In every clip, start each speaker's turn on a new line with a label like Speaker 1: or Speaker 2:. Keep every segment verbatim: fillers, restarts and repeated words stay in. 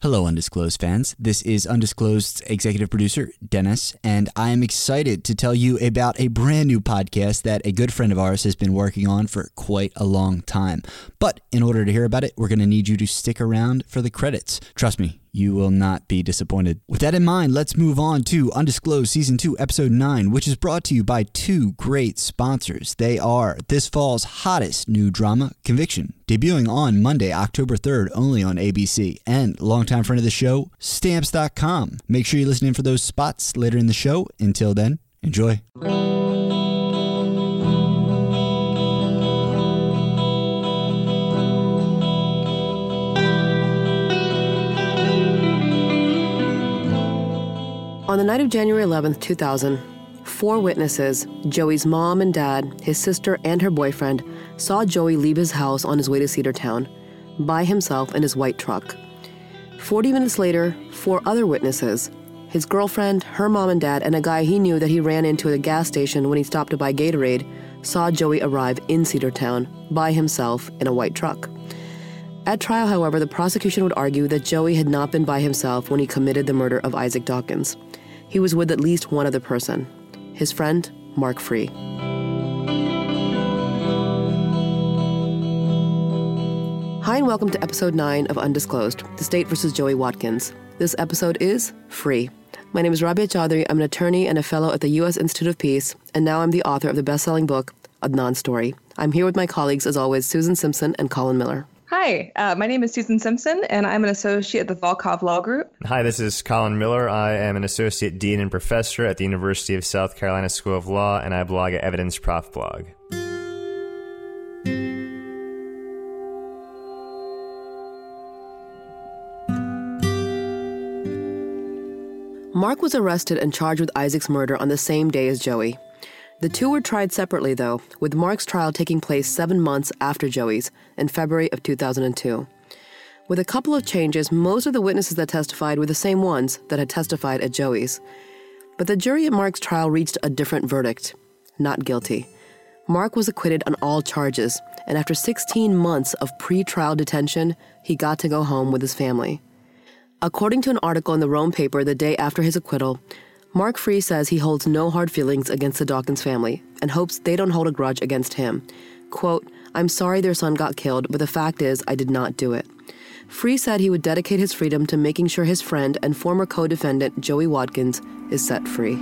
Speaker 1: Hello, Undisclosed fans. This is Undisclosed's executive producer, Dennis, and I am excited to tell you about a brand new podcast that a good friend of ours has been working on for quite a long time. But in order to hear about it, we're going to need you to stick around for the credits. Trust me, you will not be disappointed. With that in mind, let's move on to Undisclosed Season two, Episode nine, which is brought to you by two great sponsors. They are this fall's hottest new drama, Conviction, debuting on Monday, October third, only on A B C, and longtime friend of the show, Stamps dot com. Make sure you listen in for those spots later in the show. Until then, enjoy.
Speaker 2: On the night of January eleventh, two thousand, four witnesses, Joey's mom and dad, his sister, and her boyfriend, saw Joey leave his house on his way to Cedartown by himself in his white truck. Forty minutes later, four other witnesses, his girlfriend, her mom and dad, and a guy he knew that he ran into at a gas station when he stopped to buy Gatorade, saw Joey arrive in Cedartown by himself in a white truck. At trial, however, the prosecution would argue that Joey had not been by himself when he committed the murder of Isaac Dawkins. He was with at least one other person, his friend, Mark Free. Hi and welcome to episode nine of Undisclosed, the State versus Joey Watkins. This episode is Free. My name is Rabia Chaudhry. I'm an attorney and a fellow at the U S Institute of Peace, and now I'm the author of the best-selling book, Adnan Story. I'm here with my colleagues, as always, Susan Simpson and Colin Miller.
Speaker 3: Hi, uh, my name is Susan Simpson, and I'm an associate at the Volkov Law Group.
Speaker 4: Hi, this is Colin Miller. I am an associate dean and professor at the University of South Carolina School of Law, and I blog at Evidence Prof Blog.
Speaker 2: Mark was arrested and charged with Isaac's murder on the same day as Joey. The two were tried separately, though, with Mark's trial taking place seven months after Joey's, in February of two thousand two. With a couple of changes, most of the witnesses that testified were the same ones that had testified at Joey's. But the jury at Mark's trial reached a different verdict: not guilty. Mark was acquitted on all charges, and after sixteen months of pre-trial detention, he got to go home with his family. According to an article in the Rome paper the day after his acquittal, Mark Free says he holds no hard feelings against the Dawkins family and hopes they don't hold a grudge against him. Quote, "I'm sorry their son got killed, but the fact is I did not do it." Free said he would dedicate his freedom to making sure his friend and former co-defendant Joey Watkins is set free.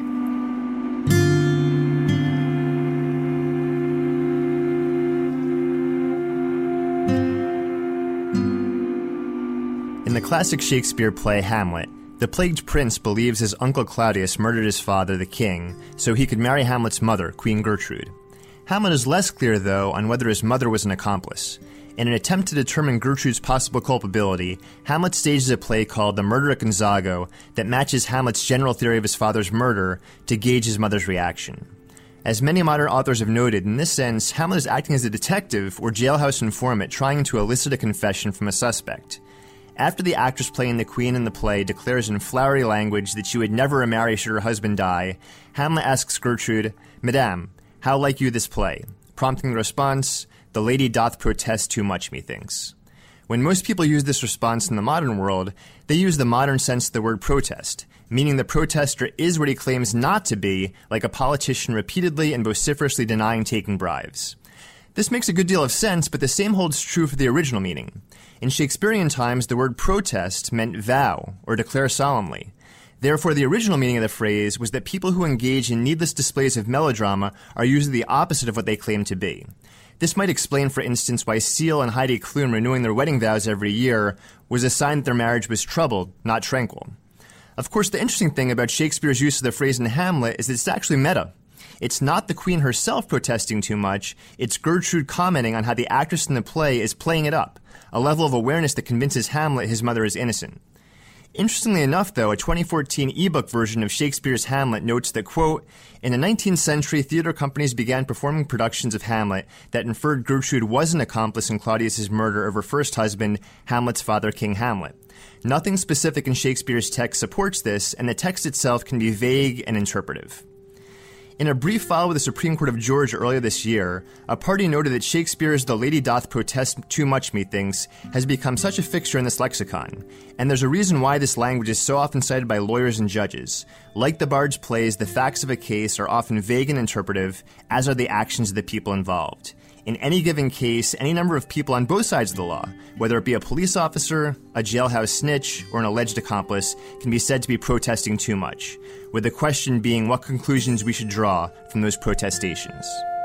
Speaker 4: In the classic Shakespeare play Hamlet, the plagued prince believes his uncle Claudius murdered his father, the king, so he could marry Hamlet's mother, Queen Gertrude. Hamlet is less clear, though, on whether his mother was an accomplice. In an attempt to determine Gertrude's possible culpability, Hamlet stages a play called The Murder at Gonzago that matches Hamlet's general theory of his father's murder to gauge his mother's reaction. As many modern authors have noted, in this sense, Hamlet is acting as a detective or jailhouse informant trying to elicit a confession from a suspect. After the actress playing the queen in the play declares in flowery language that she would never marry should her husband die, Hamlet asks Gertrude, "Madame, how like you this play?" Prompting the response, "The lady doth protest too much, methinks." When most people use this response in the modern world, they use the modern sense of the word protest, meaning the protester is what he claims not to be, like a politician repeatedly and vociferously denying taking bribes. This makes a good deal of sense, but the same holds true for the original meaning. In Shakespearean times, the word protest meant vow or declare solemnly. Therefore, the original meaning of the phrase was that people who engage in needless displays of melodrama are usually the opposite of what they claim to be. This might explain, for instance, why Seal and Heidi Klum renewing their wedding vows every year was a sign that their marriage was troubled, not tranquil. Of course, the interesting thing about Shakespeare's use of the phrase in Hamlet is that it's actually meta. It's not the queen herself protesting too much, it's Gertrude commenting on how the actress in the play is playing it up, a level of awareness that convinces Hamlet his mother is innocent. Interestingly enough, though, a twenty fourteen ebook version of Shakespeare's Hamlet notes that, quote, "In the nineteenth century, theater companies began performing productions of Hamlet that inferred Gertrude was an accomplice in Claudius's murder of her first husband, Hamlet's father, King Hamlet. Nothing specific in Shakespeare's text supports this, and the text itself can be vague and interpretive." In a brief file with the Supreme Court of Georgia earlier this year, a party noted that Shakespeare's "The Lady Doth Protest Too Much, Methinks" has become such a fixture in this lexicon, and there's a reason why this language is so often cited by lawyers and judges. Like the Bard's plays, the facts of a case are often vague and interpretive, as are the actions of the people involved. In any given case, any number of people on both sides of the law, whether it be a police officer, a jailhouse snitch, or an alleged accomplice, can be said to be protesting too much, with the question being what conclusions we should draw from those protestations.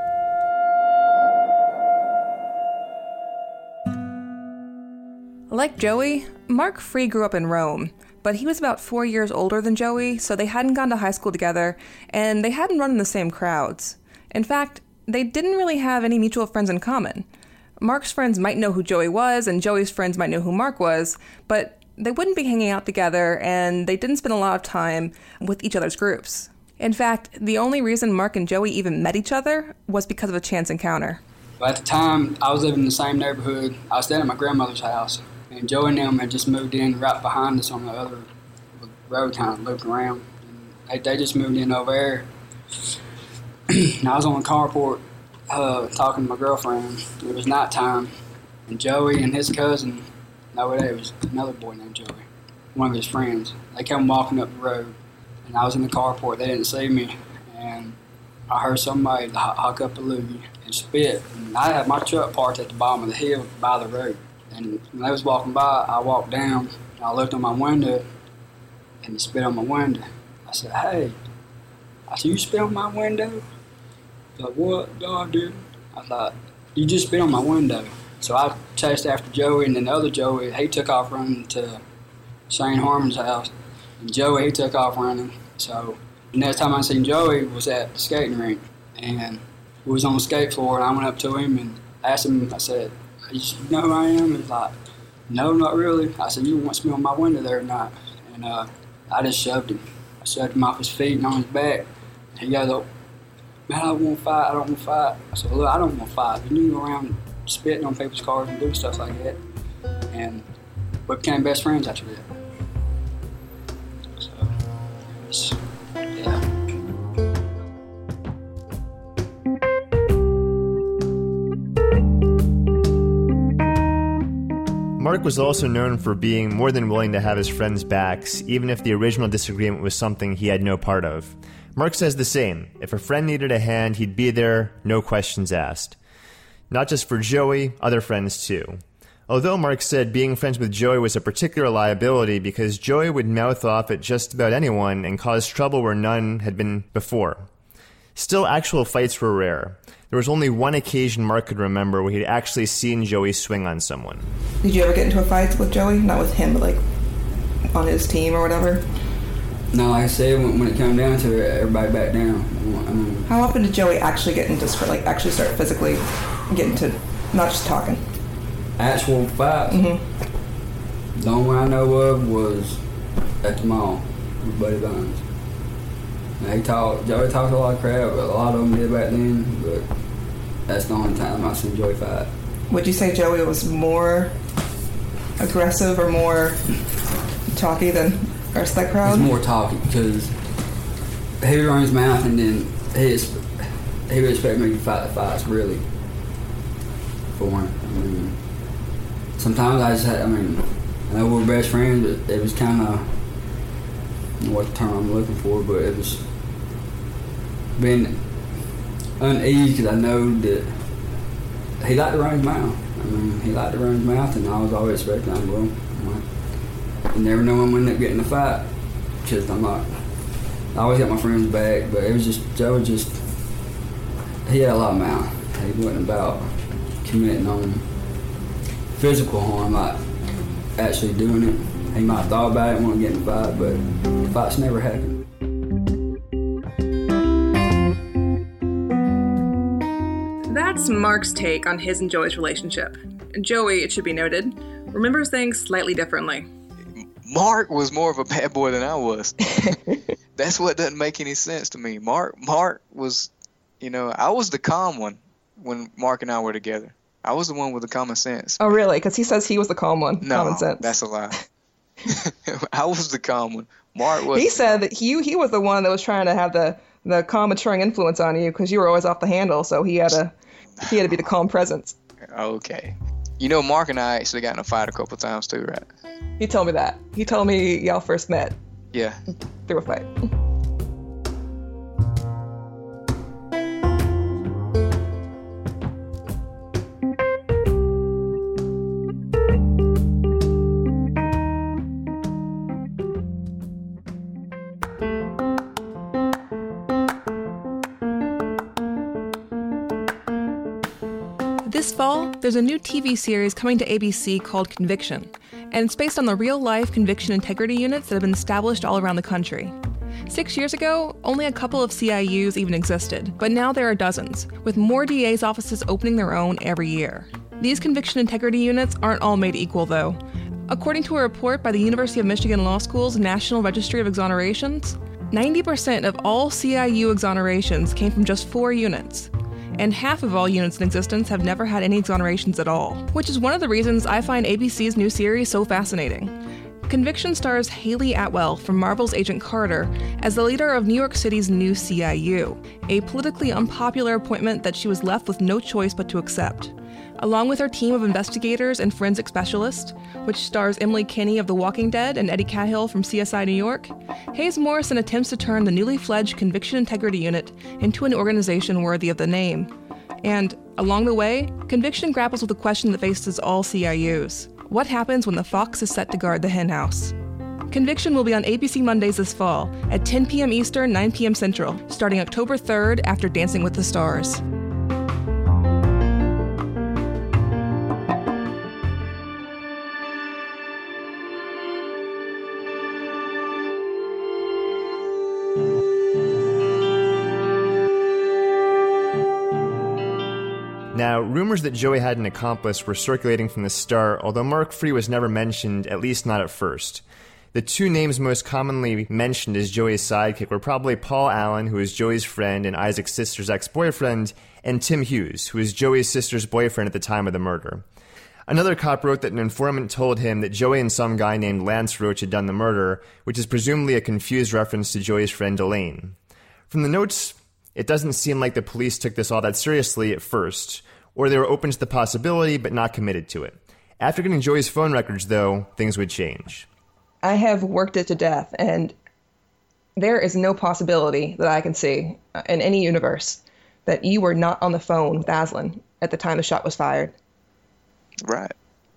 Speaker 3: Like Joey, Mark Free grew up in Rome, but he was about four years older than Joey, so they hadn't gone to high school together, and they hadn't run in the same crowds. In fact, they didn't really have any mutual friends in common. Mark's friends might know who Joey was, and Joey's friends might know who Mark was, but they wouldn't be hanging out together, and they didn't spend a lot of time with each other's groups. In fact, the only reason Mark and Joey even met each other was because of a chance encounter.
Speaker 5: At the time, I was living in the same neighborhood. I was staying at my grandmother's house, and Joey and them had just moved in right behind us on the other road, kind of looping around. And they, they just moved in over there. And I was on the carport uh, talking to my girlfriend. It was nighttime, and Joey and his cousin, no, it was another boy named Joey, one of his friends. They came walking up the road, and I was in the carport. They didn't see me, and I heard somebody huck up a loogie and spit. And I had my truck parked at the bottom of the hill by the road. And when they was walking by, I walked down, and I looked on my window, and he spit on my window. I said, "Hey," I said, "you spit on my window?" He's like, "What? No, I didn't." I thought, "You just spit on my window." So I chased after Joey, and then the other Joey, he took off running to Shane Harmon's house. And Joey, he took off running. So the next time I seen Joey was at the skating rink. And we was on the skate floor, and I went up to him and asked him, I said, "You know who I am?" He's like, "No, not really." I said, "You want to spit on my window there or not?" And uh, I just shoved him. I shoved him off his feet and on his back. And he goes, "Man, I don't want to fight. I don't want to fight." I said, "Look, I don't want to fight. You need to go around spitting on people's cars and doing stuff like that." And we became best friends after that. So, it was, yeah.
Speaker 4: Mark was also known for being more than willing to have his friends' backs, even if the original disagreement was something he had no part of. Mark says the same. If a friend needed a hand, he'd be there, no questions asked. Not just for Joey, other friends too. Although Mark said being friends with Joey was a particular liability because Joey would mouth off at just about anyone and cause trouble where none had been before. Still, actual fights were rare. There was only one occasion Mark could remember where he'd actually seen Joey swing on someone.
Speaker 6: Did you ever get into a fight with Joey? Not with him, but like on his team or whatever?
Speaker 5: No, like I said, when, when it came down to it, everybody backed down. I mean,
Speaker 6: how often did Joey actually get into, like, actually start physically getting to, not just talking?
Speaker 5: Actual fights?
Speaker 6: Mm-hmm.
Speaker 5: The only one I know of was at the mall with Buddy Vines. Now, he talked, Joey talked a lot of crap, but a lot of them did back then, but that's the only time I seen Joey fight.
Speaker 6: Would you say Joey was more aggressive or more talky than the rest of that crowd?
Speaker 5: He's more talky because he would run his mouth and then he, he would expect me to fight the fights, really, for him. I mean, sometimes I just had, I mean, I know we were best friends, but it was kind of, I don't know what term I'm looking for, but it was being uneasy because I know that he liked to run his mouth. I mean, he liked to run his mouth, and I was always expecting, I'm well, you never know when I'm going to end up getting in a fight because I'm not, I always got my friends back, but it was just, Joe was just, he had a lot of mouth. He wasn't about committing on physical harm, like actually doing it. He might have thought about it and want to get in a fight, but the fights never happened.
Speaker 3: That's Mark's take on his and Joey's relationship. Joey, it should be noted, remembers things slightly differently.
Speaker 7: Mark was more of a bad boy than I was. That's what doesn't make any sense to me. Mark, Mark was, you know, I was the calm one when Mark and I were together. I was the one with the common sense.
Speaker 6: Oh, really? Because he says he was the calm one.
Speaker 7: No,
Speaker 6: common sense.
Speaker 7: That's a lie. I was the calm one. Mark was.
Speaker 6: He said that he he was the one that was trying to have the the calm, maturing influence on you because you were always off the handle. So he had to he had to be the calm presence.
Speaker 7: Okay. You know, Mark and I actually got in a fight a couple times too, right?
Speaker 6: He told me that. He told me y'all first met
Speaker 7: Yeah.
Speaker 6: through a fight.
Speaker 3: This fall, there's a new T V series coming to A B C called Conviction, and it's based on the real-life conviction integrity units that have been established all around the country. Six years ago, only a couple of C I Us even existed, but now there are dozens, with more D A's offices opening their own every year. These conviction integrity units aren't all made equal, though. According to a report by the University of Michigan Law School's National Registry of Exonerations, ninety percent of all C I U exonerations came from just four units. And half of all units in existence have never had any exonerations at all, which is one of the reasons I find A B C's new series so fascinating. Conviction stars Haley Atwell from Marvel's Agent Carter as the leader of New York City's new C I U, a politically unpopular appointment that she was left with no choice but to accept. Along with her team of investigators and forensic specialists, which stars Emily Kinney of The Walking Dead and Eddie Cahill from C S I New York, Hayes Morrison attempts to turn the newly fledged Conviction Integrity Unit into an organization worthy of the name. And, along the way, Conviction grapples with the question that faces all C I Us. What happens when the fox is set to guard the henhouse? Conviction will be on A B C Mondays this fall at ten p.m. Eastern, nine p.m. Central, starting October third after Dancing with the Stars.
Speaker 4: Now, rumors that Joey had an accomplice were circulating from the start, although Mark Free was never mentioned, at least not at first. The two names most commonly mentioned as Joey's sidekick were probably Paul Allen, who is Joey's friend and Isaac's sister's ex-boyfriend, and Tim Hughes, who is Joey's sister's boyfriend at the time of the murder. Another cop wrote that an informant told him that Joey and some guy named Lance Roach had done the murder, which is presumably a confused reference to Joey's friend Elaine. From the notes, it doesn't seem like the police took this all that seriously at first, or they were open to the possibility but not committed to it. After getting Joey's phone records, though, things would change.
Speaker 6: I have worked it to death, and there is no possibility that I can see in any universe that you were not on the phone with Aslan at the time the shot was fired.
Speaker 7: Right.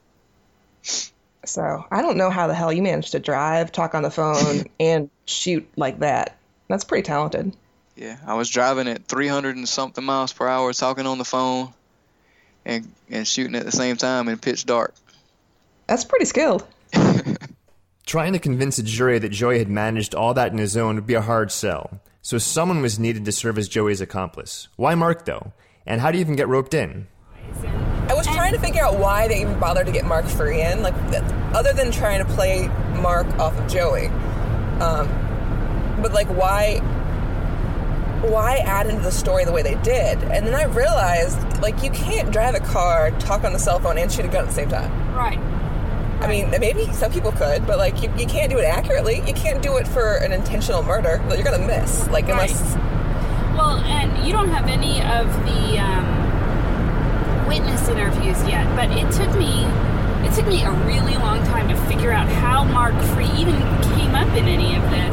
Speaker 6: So I don't know how the hell you managed to drive, talk on the phone, and shoot like that. That's pretty talented.
Speaker 7: Yeah, I was driving at three hundred and something miles per hour, talking on the phone, and and shooting at the same time in pitch dark.
Speaker 6: That's pretty skilled.
Speaker 4: Trying to convince a jury that Joey had managed all that in his own would be a hard sell. So someone was needed to serve as Joey's accomplice. Why Mark, though? And how do you even get roped in?
Speaker 3: I was trying to figure out why they even bothered to get Mark Free in, like, other than trying to play Mark off of Joey. Um, but, like, why... why add into the story the way they did? And then I realized, like, you can't drive a car, talk on the cell phone, and shoot a gun at the same time.
Speaker 8: Right.
Speaker 3: I mean, maybe some people could, but, like, you, you can't do it accurately. You can't do it for an intentional murder that you're going to miss. Like,
Speaker 8: right.
Speaker 3: unless...
Speaker 8: Well, and you don't have any of the um, witness interviews yet, but it took me... It took me a really long time to figure out how Mark Free even came up in any of this.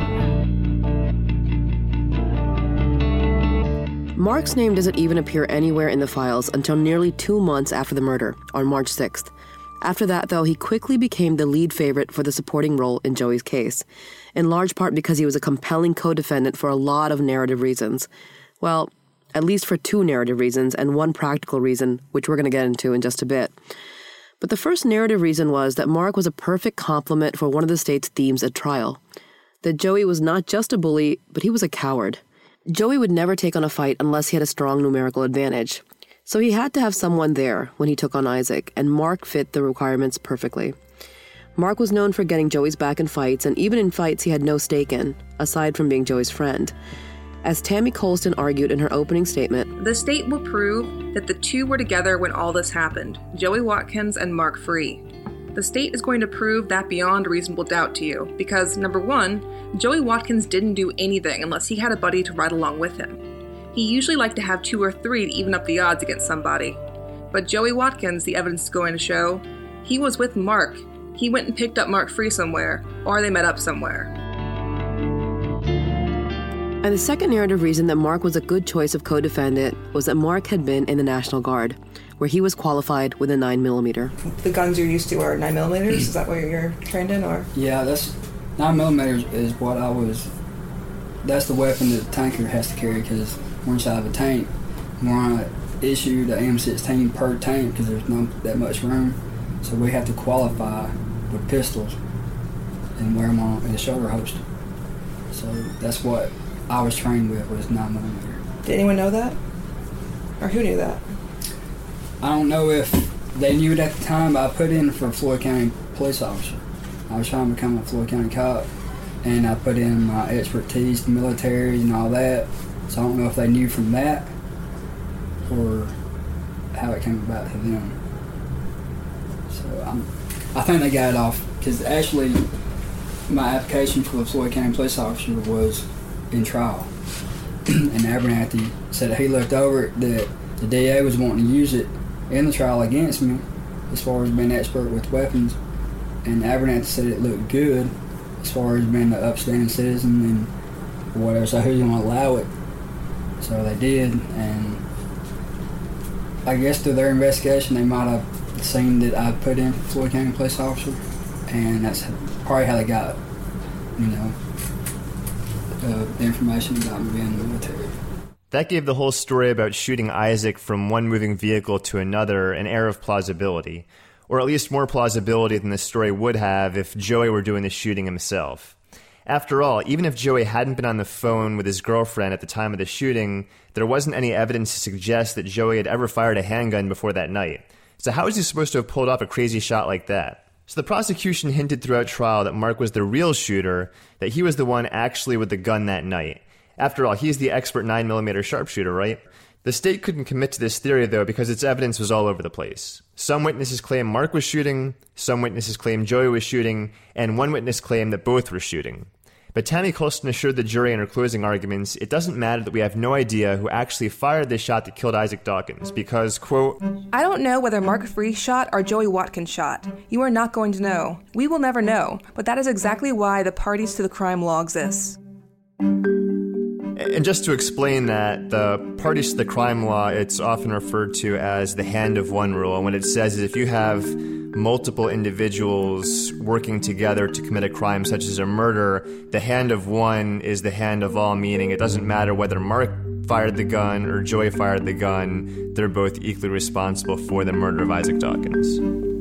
Speaker 2: Mark's name doesn't even appear anywhere in the files until nearly two months after the murder, on March sixth. After that, though, he quickly became the lead favorite for the supporting role in Joey's case, in large part because he was a compelling co-defendant for a lot of narrative reasons. Well, at least for two narrative reasons and one practical reason, which we're going to get into in just a bit. But the first narrative reason was that Mark was a perfect complement for one of the state's themes at trial. That Joey was not just a bully, but he was a coward. Joey would never take on a fight unless he had a strong numerical advantage. So he had to have someone there when he took on Isaac, and Mark fit the requirements perfectly. Mark was known for getting Joey's back in fights, and even in fights he had no stake in, aside from being Joey's friend. As Tammy Colston argued in her opening statement,
Speaker 3: the state will prove that the two were together when all this happened, Joey Watkins and Mark Free. The state is going to prove that beyond reasonable doubt to you because, number one, Joey Watkins didn't do anything unless he had a buddy to ride along with him. He usually liked to have two or three to even up the odds against somebody. But Joey Watkins, the evidence is going to show, he was with Mark. He went and picked up Mark Free somewhere, or they met up somewhere.
Speaker 2: And the second narrative reason that Mark was a good choice of co-defendant was that Mark had been in the National Guard, where he was qualified with a nine millimeter.
Speaker 3: The guns you're used to are nine millimeters? Is that what you're trained in, or?
Speaker 9: Yeah, that's nine millimeters is what I was. That's the weapon that the tanker has to carry because we're inside of a tank. We're on an issue the M sixteen per tank because there's not that much room, so we have to qualify with pistols and wear them on in the shoulder holster. So that's what I was trained with was nine millimeter.
Speaker 3: Did anyone know that, or who knew that?
Speaker 9: I don't know if they knew it at the time, but I put in for a Floyd County police officer. I was trying to become a Floyd County cop, and I put in my expertise, the military, and all that. So I don't know if they knew from that or how it came about to them. So I'm, I think they got it off because actually my application for the Floyd County police officer was in trial, and Abernathy said that he looked over it that the D A was wanting to use it in the trial against me as far as being expert with weapons, and Abernathy said it looked good as far as being an upstanding citizen and whatever, so who's going to allow it? So they did, and I guess through their investigation they might have seen that I put in for Floyd County police officer, and that's probably how they got, you know, uh, the information about me being in the military.
Speaker 4: That gave the whole story about shooting Isaac from one moving vehicle to another an air of plausibility, or at least more plausibility than the story would have if Joey were doing the shooting himself. After all, even if Joey hadn't been on the phone with his girlfriend at the time of the shooting, there wasn't any evidence to suggest that Joey had ever fired a handgun before that night. So how was he supposed to have pulled off a crazy shot like that? So the prosecution hinted throughout trial that Mark was the real shooter, that he was the one actually with the gun that night. After all, he's the expert nine millimeter sharpshooter, right? The state couldn't commit to this theory, though, because its evidence was all over the place. Some witnesses claim Mark was shooting, some witnesses claim Joey was shooting, and one witness claimed that both were shooting. But Tammy Colston assured the jury in her closing arguments, it doesn't matter that we have no idea who actually fired the shot that killed Isaac Dawkins, because, quote,
Speaker 3: I don't know whether Mark Free shot or Joey Watkins shot. You are not going to know. We will never know, but that is exactly why the parties to the crime law exists.
Speaker 4: And just to explain that, the parties to the crime law, it's often referred to as the hand of one rule. And what it says is if you have multiple individuals working together to commit a crime such as a murder, the hand of one is the hand of all, meaning it doesn't matter whether Mark fired the gun or Joey fired the gun, they're both equally responsible for the murder of Isaac Dawkins.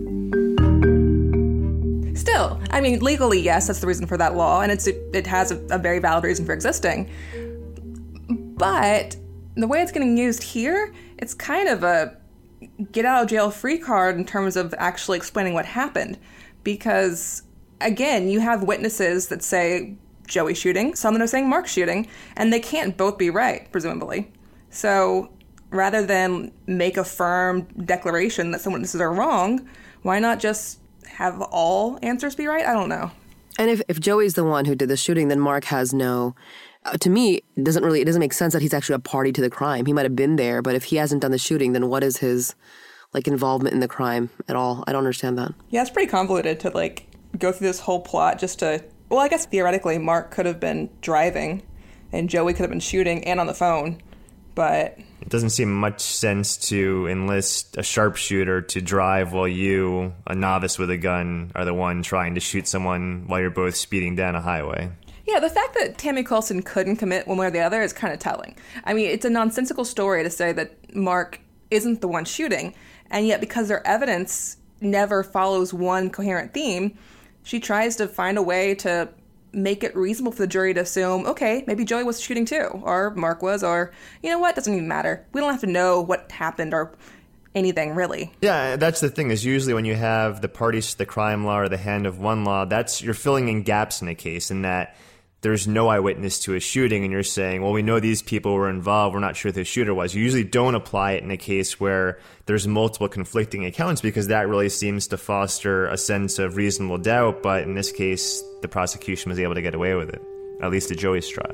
Speaker 3: Still, I mean, legally, yes, that's the reason for that law, and it's it has a, a very valid reason for existing. But the way it's getting used here, it's kind of a get out of jail free card in terms of actually explaining what happened. Because, again, you have witnesses that say Joey shooting, some that are saying Mark shooting, and they can't both be right, presumably. So rather than make a firm declaration that some witnesses are wrong, why not just have all answers be right? I don't know.
Speaker 2: And if, if Joey's the one who did the shooting, then Mark has no... Uh, to me, it doesn't really, it doesn't make sense that he's actually a party to the crime. He might have been there, but if he hasn't done the shooting, then what is his, like, involvement in the crime at all? I don't understand that.
Speaker 3: Yeah, it's pretty convoluted to, like, go through this whole plot just to, well, I guess theoretically Mark could have been driving and Joey could have been shooting and on the phone, but...
Speaker 4: It doesn't seem much sense to enlist a sharpshooter to drive while you, a novice with a gun, are the one trying to shoot someone while you're both speeding down a highway.
Speaker 3: Yeah, the fact that Tammy Colston couldn't commit one way or the other is kind of telling. I mean, it's a nonsensical story to say that Mark isn't the one shooting, and yet because their evidence never follows one coherent theme, she tries to find a way to make it reasonable for the jury to assume, okay, maybe Joey was shooting too, or Mark was, or, you know what, doesn't even matter. We don't have to know what happened or anything, really.
Speaker 4: Yeah, that's the thing, is usually when you have the parties to the crime law or the hand of one law, that's you're filling in gaps in a case, in that there's no eyewitness to a shooting and you're saying, well, we know these people were involved, we're not sure who the shooter was. You usually don't apply it in a case where there's multiple conflicting accounts because that really seems to foster a sense of reasonable doubt. But in this case, the prosecution was able to get away with it, at least at Joey's trial.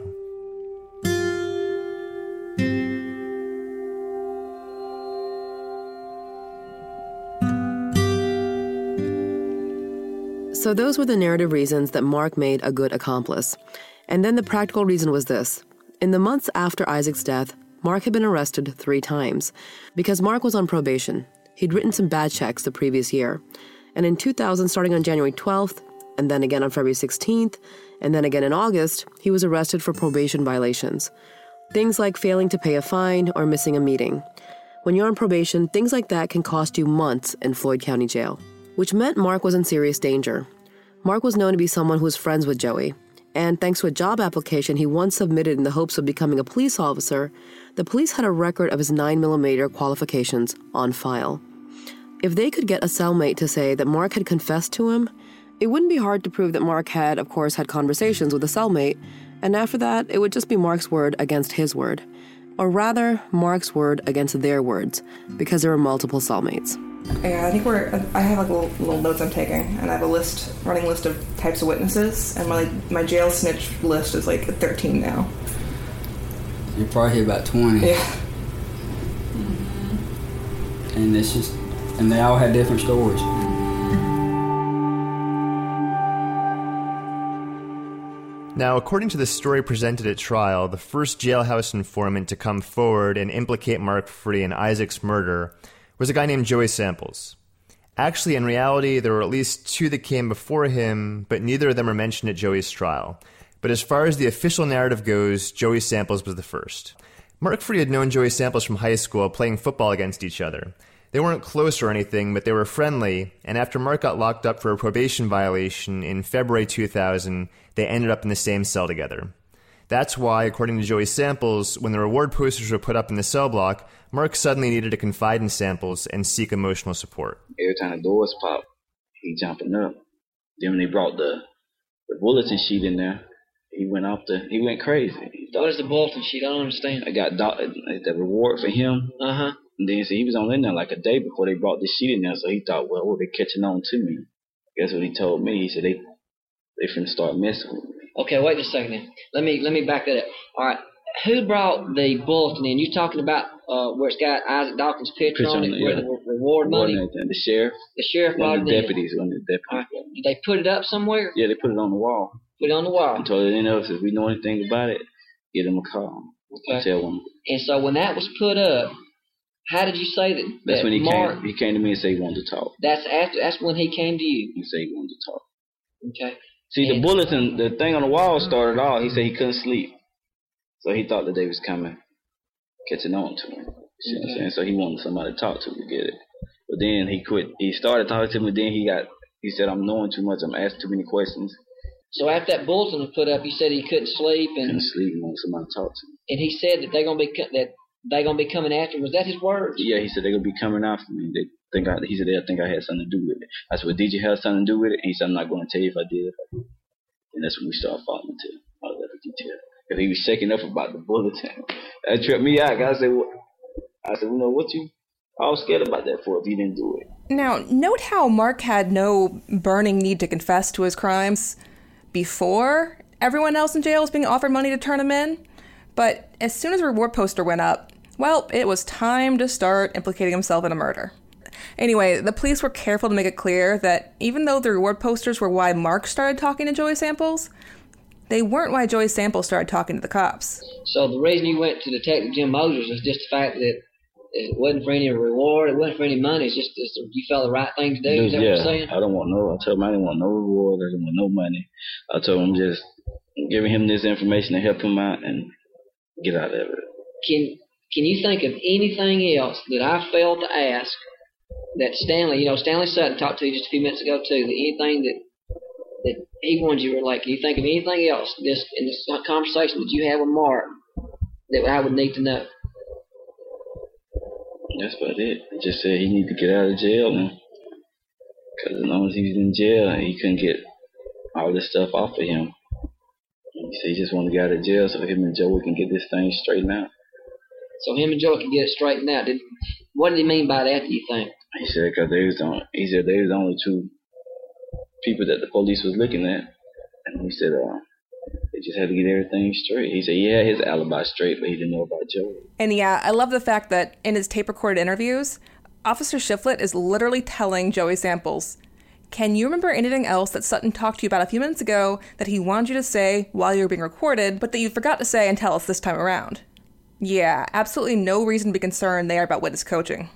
Speaker 2: So those were the narrative reasons that Mark made a good accomplice. And then the practical reason was this. In the months after Isaac's death, Mark had been arrested three times because Mark was on probation. He'd written some bad checks the previous year. And in two thousand, starting on January twelfth, and then again on February sixteenth, and then again in August, he was arrested for probation violations. Things like failing to pay a fine or missing a meeting. When you're on probation, things like that can cost you months in Floyd County Jail, which meant Mark was in serious danger. Mark was known to be someone who was friends with Joey, and thanks to a job application he once submitted in the hopes of becoming a police officer, the police had a record of his nine millimeter qualifications on file. If they could get a cellmate to say that Mark had confessed to him, it wouldn't be hard to prove that Mark had, of course, had conversations with a cellmate, and after that, it would just be Mark's word against his word. Or rather, Mark's word against their words, because there were multiple cellmates.
Speaker 6: Yeah, I think we're, I have like little, little notes I'm taking, and I have a list, running list of types of witnesses, and my, like, my jail snitch list is like thirteen now.
Speaker 9: You're probably about twenty.
Speaker 6: Yeah.
Speaker 9: Mm-hmm. And it's just, and they all had different stories.
Speaker 4: Now, according to the story presented at trial, the first jailhouse informant to come forward and implicate Mark Free in Isaac's murder was a guy named Joey Samples. Actually, in reality, there were at least two that came before him, but neither of them are mentioned at Joey's trial. But as far as the official narrative goes, Joey Samples was the first. Mark Free had known Joey Samples from high school, playing football against each other. They weren't close or anything, but they were friendly, and after Mark got locked up for a probation violation in February two thousand, they ended up in the same cell together. That's why, according to Joey Samples, when the reward posters were put up in the cell block, Mark suddenly needed to confide in Samples and seek emotional support.
Speaker 10: Every time the doors pop, he jumping up. Then when they brought the, the bulletin sheet in there, he went off the, he went crazy. He thought,
Speaker 11: what is the bulletin sheet? I don't understand.
Speaker 10: I got do- the reward for him.
Speaker 11: Uh-huh.
Speaker 10: And then so he was only in there like a day before they brought this sheet in there, so he thought, well, well, they're catching on to me. Guess what he told me? He said they they finna start messing with me.
Speaker 11: Okay, wait just a second then. Let me let me back that up. All right, who brought the bulletin in? You talking about uh, where it's got Isaac Dawkins' picture,
Speaker 10: Picture
Speaker 11: on it,
Speaker 10: on it,
Speaker 11: where
Speaker 10: yeah.
Speaker 11: the re- reward money?
Speaker 10: The sheriff.
Speaker 11: The sheriff
Speaker 10: One
Speaker 11: brought
Speaker 10: of
Speaker 11: it
Speaker 10: the
Speaker 11: in.
Speaker 10: deputies. One of the deputies.
Speaker 11: All right. Did they put it up somewhere?
Speaker 10: Yeah, they put it on the wall.
Speaker 11: Put it on the wall.
Speaker 10: I told any of us if we know anything about it, give them a call.
Speaker 11: Okay.
Speaker 10: Tell them.
Speaker 11: And so when that was put up, how did you say that?
Speaker 10: That's
Speaker 11: that
Speaker 10: when he
Speaker 11: Mark,
Speaker 10: came. He came to me and said he wanted to talk.
Speaker 11: That's after. That's when he came to you.
Speaker 10: He said he wanted to talk.
Speaker 11: Okay.
Speaker 10: See,
Speaker 11: and,
Speaker 10: the bulletin, the thing on the wall started off. He said he couldn't sleep, so he thought that they was coming, catching on to him. You see okay. what I'm saying? So he wanted somebody to talk to to get it. But then he quit. He started talking to me. Then he got. He said, "I'm knowing too much. I'm asking too many questions."
Speaker 11: So after that bulletin was put up, you said he couldn't sleep and
Speaker 10: couldn't sleep and wanted somebody to talk to.
Speaker 11: And he said that they're gonna be that they gonna be coming after him. Was that his words?
Speaker 10: Yeah, he said they're gonna be coming after me. They think I. He said they think I had something to do with it. I said, "Well, did you have something to do with it?" And he said, "I'm not going to tell you if I did." And that's when we started falling into all the detail. Because he was shaking up about the bulletin. That tripped me out. I said, well, I said, you know, what you all scared about that for if you didn't do it?
Speaker 3: Now, note how Mark had no burning need to confess to his crimes before everyone else in jail was being offered money to turn him in. But as soon as the reward poster went up, well, it was time to start implicating himself in a murder. Anyway, the police were careful to make it clear that even though the reward posters were why Mark started talking to Joey Samples, they weren't why Joey Samples started talking to the cops.
Speaker 11: So the reason you went to Detective Jim Mosers was just the fact that it wasn't for any reward, it wasn't for any money, it's just, it's, you felt the right thing to do, is that
Speaker 10: yeah,
Speaker 11: what you're saying?
Speaker 10: I don't want no, I told him I didn't want no reward, I didn't want no money. I told him just giving him this information to help him out and get out of it.
Speaker 11: Can, can you think of anything else that I failed to ask that Stanley, you know, Stanley Sutton talked to you just a few minutes ago too, that anything that that he wanted you to relate, can you think of anything else this in this conversation that you had with Mark that I would need to know?
Speaker 10: That's about it. He just said he needed to get out of jail, man. Because as long as he was in jail, he couldn't get all this stuff off of him. He said he just wanted to get out of jail so him and Joey can get this thing straightened out.
Speaker 11: So him and Joey can get it straightened out. Did, what did he mean by that, do you think?
Speaker 10: He said because they was the he said they was the only two people that the police was looking at, and he said uh, they just had to get everything straight. He said he had his alibi straight, but he didn't know about Joey.
Speaker 3: And yeah, I love the fact that in his tape-recorded interviews, Officer Shiflett is literally telling Joey Samples, "Can you remember anything else that Sutton talked to you about a few minutes ago that he wanted you to say while you were being recorded, but that you forgot to say and tell us this time around?" Yeah, absolutely no reason to be concerned there about witness coaching.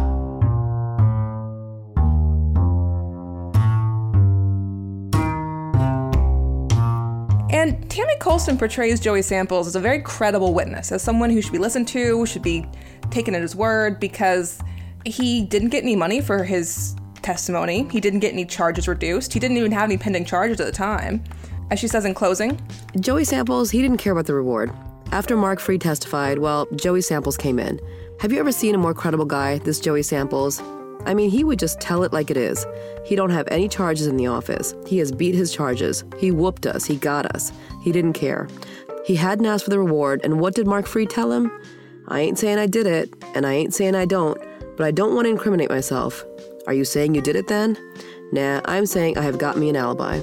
Speaker 3: And Tammy Colson portrays Joey Samples as a very credible witness, as someone who should be listened to, should be taken at his word, because he didn't get any money for his testimony. He didn't get any charges reduced. He didn't even have any pending charges at the time. As she says in closing,
Speaker 2: Joey Samples, he didn't care about the reward. After Mark Free testified, well, Joey Samples came in. Have you ever seen a more credible guy, this Joey Samples? I mean, he would just tell it like it is. He don't have any charges in the office. He has beat his charges. He whooped us. He got us. He didn't care. He hadn't asked for the reward, and what did Mark Free tell him? I ain't saying I did it, and I ain't saying I don't, but I don't want to incriminate myself. Are you saying you did it then? Nah, I'm saying I have got me an alibi.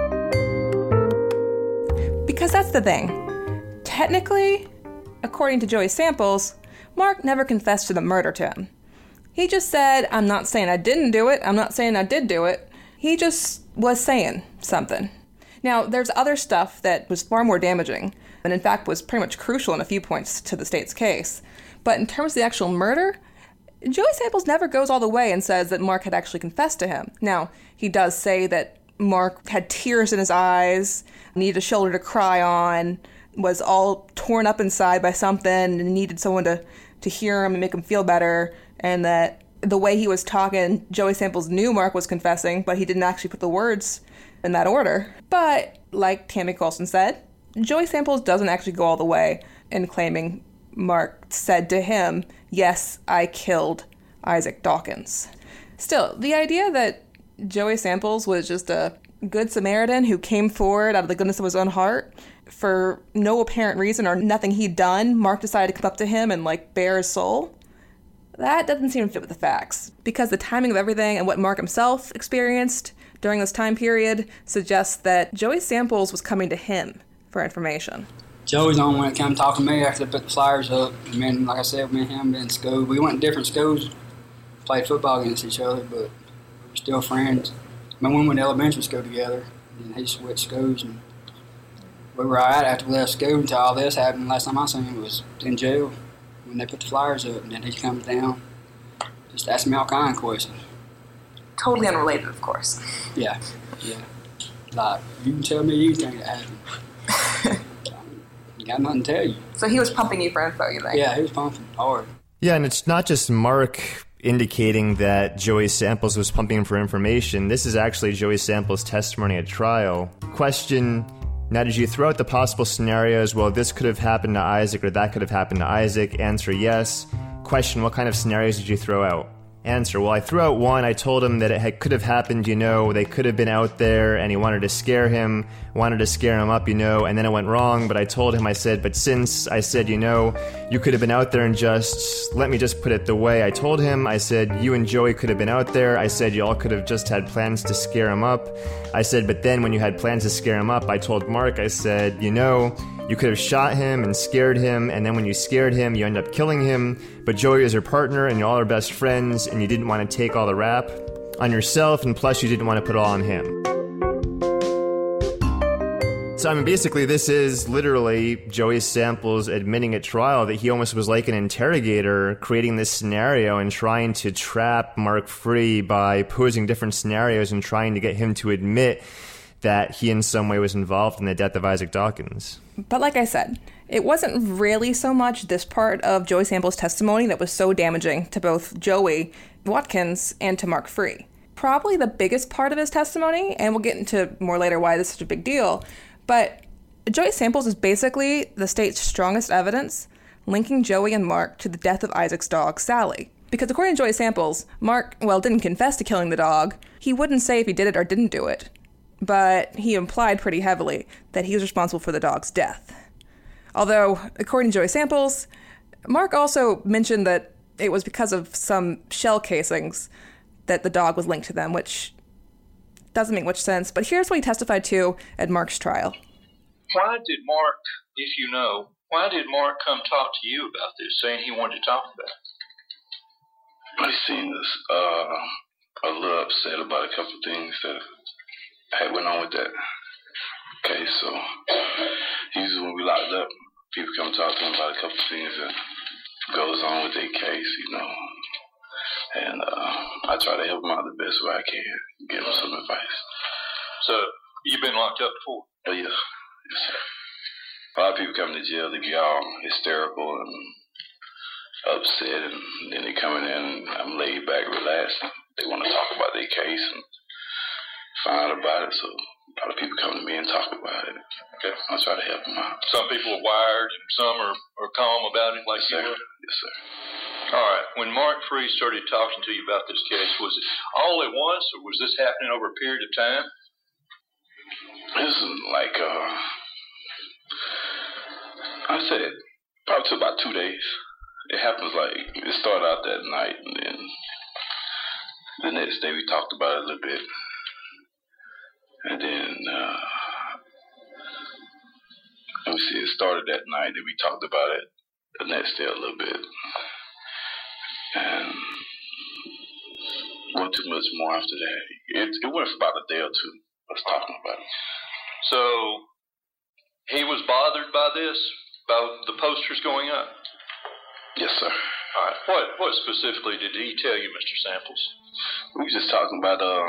Speaker 3: Because that's the thing. Technically, according to Joey Samples, Mark never confessed to the murder to him. He just said, "I'm not saying I didn't do it. I'm not saying I did do it." He just was saying something. Now, there's other stuff that was far more damaging, and in fact was pretty much crucial in a few points to the state's case. But in terms of the actual murder, Joey Samples never goes all the way and says that Mark had actually confessed to him. Now, he does say that Mark had tears in his eyes, needed a shoulder to cry on, was all torn up inside by something and needed someone to, to hear him and make him feel better, and that the way he was talking, Joey Samples knew Mark was confessing, but he didn't actually put the words in that order. But, like Tammy Colson said, Joey Samples doesn't actually go all the way in claiming Mark said to him, "Yes, I killed Isaac Dawkins." Still, the idea that Joey Samples was just a good Samaritan who came forward out of the goodness of his own heart for no apparent reason or nothing he'd done, Mark decided to come up to him and, like, bare his soul, that doesn't seem to fit with the facts. Because the timing of everything and what Mark himself experienced during this time period suggests that Joey Samples was coming to him for information.
Speaker 5: Joey's the only one that came talk to me after they put the flyers up. And then, like I said, me and him been in school. We went to different schools, played football against each other, but we were still friends. I mean, we went to elementary school together, and he switched schools, and we were all right after we left school until all this happened. Last time I seen him was in jail when they put the flyers up, and then he comes down, just asking me all kind of questions.
Speaker 3: Totally unrelated, of course.
Speaker 5: Yeah, yeah. Like, you can tell me anything that happened. I got nothing to tell you.
Speaker 3: So he was pumping you for info, you think?
Speaker 5: Yeah, he was pumping hard.
Speaker 4: Yeah, and it's not just Mark indicating that Joey Samples was pumping for information. This is actually Joey Samples' testimony at trial. Question: now, did you throw out the possible scenarios? Well, this could have happened to Isaac or that could have happened to Isaac. Answer: yes. Question: what kind of scenarios did you throw out? Answer: well, I threw out one. I told him that it had, could have happened, you know, they could have been out there and he wanted to scare him, wanted to scare him up, you know, and then it went wrong. But I told him, I said, but since I said, you know, you could have been out there and just, let me just put it the way I told him. I said, you and Joey could have been out there. I said, you all could have just had plans to scare him up. I said, but then when you had plans to scare him up, I told Mark, I said, you know, you could have shot him and scared him, and then when you scared him, you end up killing him. But Joey is your partner, and you all are best friends, and you didn't want to take all the rap on yourself, and plus you didn't want to put it all on him. So, I mean, basically, this is literally Joey Samples admitting at trial that he almost was like an interrogator, creating this scenario and trying to trap Mark Free by posing different scenarios and trying to get him to admit that he in some way was involved in the death of Isaac Dawkins.
Speaker 3: But like I said, it wasn't really so much this part of Joey Samples' testimony that was so damaging to both Joey Watkins and to Mark Free. Probably the biggest part of his testimony, and we'll get into more later why this is such a big deal, but Joey Samples is basically the state's strongest evidence linking Joey and Mark to the death of Isaac's dog, Sally. Because according to Joey Samples, Mark, well, didn't confess to killing the dog. He wouldn't say if he did it or didn't do it. but he implied pretty heavily that he was responsible for the dog's death. Although, according to Joey Samples, Mark also mentioned that it was because of some shell casings that the dog was linked to them, which doesn't make much sense. But here's what he testified to at Mark's trial.
Speaker 12: Why did Mark, if you know, why did Mark come talk to you about this, saying he wanted to talk about it?
Speaker 13: He seemed uh, a little upset about a couple of things that had went on with that case. So usually when we locked up, people come talk to him about a couple of things that goes on with their case, you know. And uh, I try to help them out the best way I can, give them some advice.
Speaker 12: So you've been locked up before?
Speaker 13: Oh, yeah. Yes, sir. A lot of people come to jail, they get all hysterical and upset, and then they come in and I'm laid back, relaxed. They want to talk about their case and find out about it, so a lot of people come to me and talk about it. Okay, I try to help them out.
Speaker 12: Some people are wired and some are, are calm about it, like
Speaker 13: yes,
Speaker 12: you
Speaker 13: sir.
Speaker 12: were?
Speaker 13: Yes, sir.
Speaker 12: All right, when Mark Free started talking to you about this case, was it all at once, or was this happening over a period of time?
Speaker 13: This is like, uh, I said, probably took about two days. It happens like, it started out that night, and then the next day we talked about it a little bit. And then, uh, let me see, it started that night, and we talked about it the next day a little bit. And wasn't too much more after that. It, it went for about a day or two, us talking about it.
Speaker 12: So, he was bothered by this, about the posters going up?
Speaker 13: Yes, sir.
Speaker 12: All right. What what specifically did he tell you, Mister Samples?
Speaker 13: We were just talking about uh,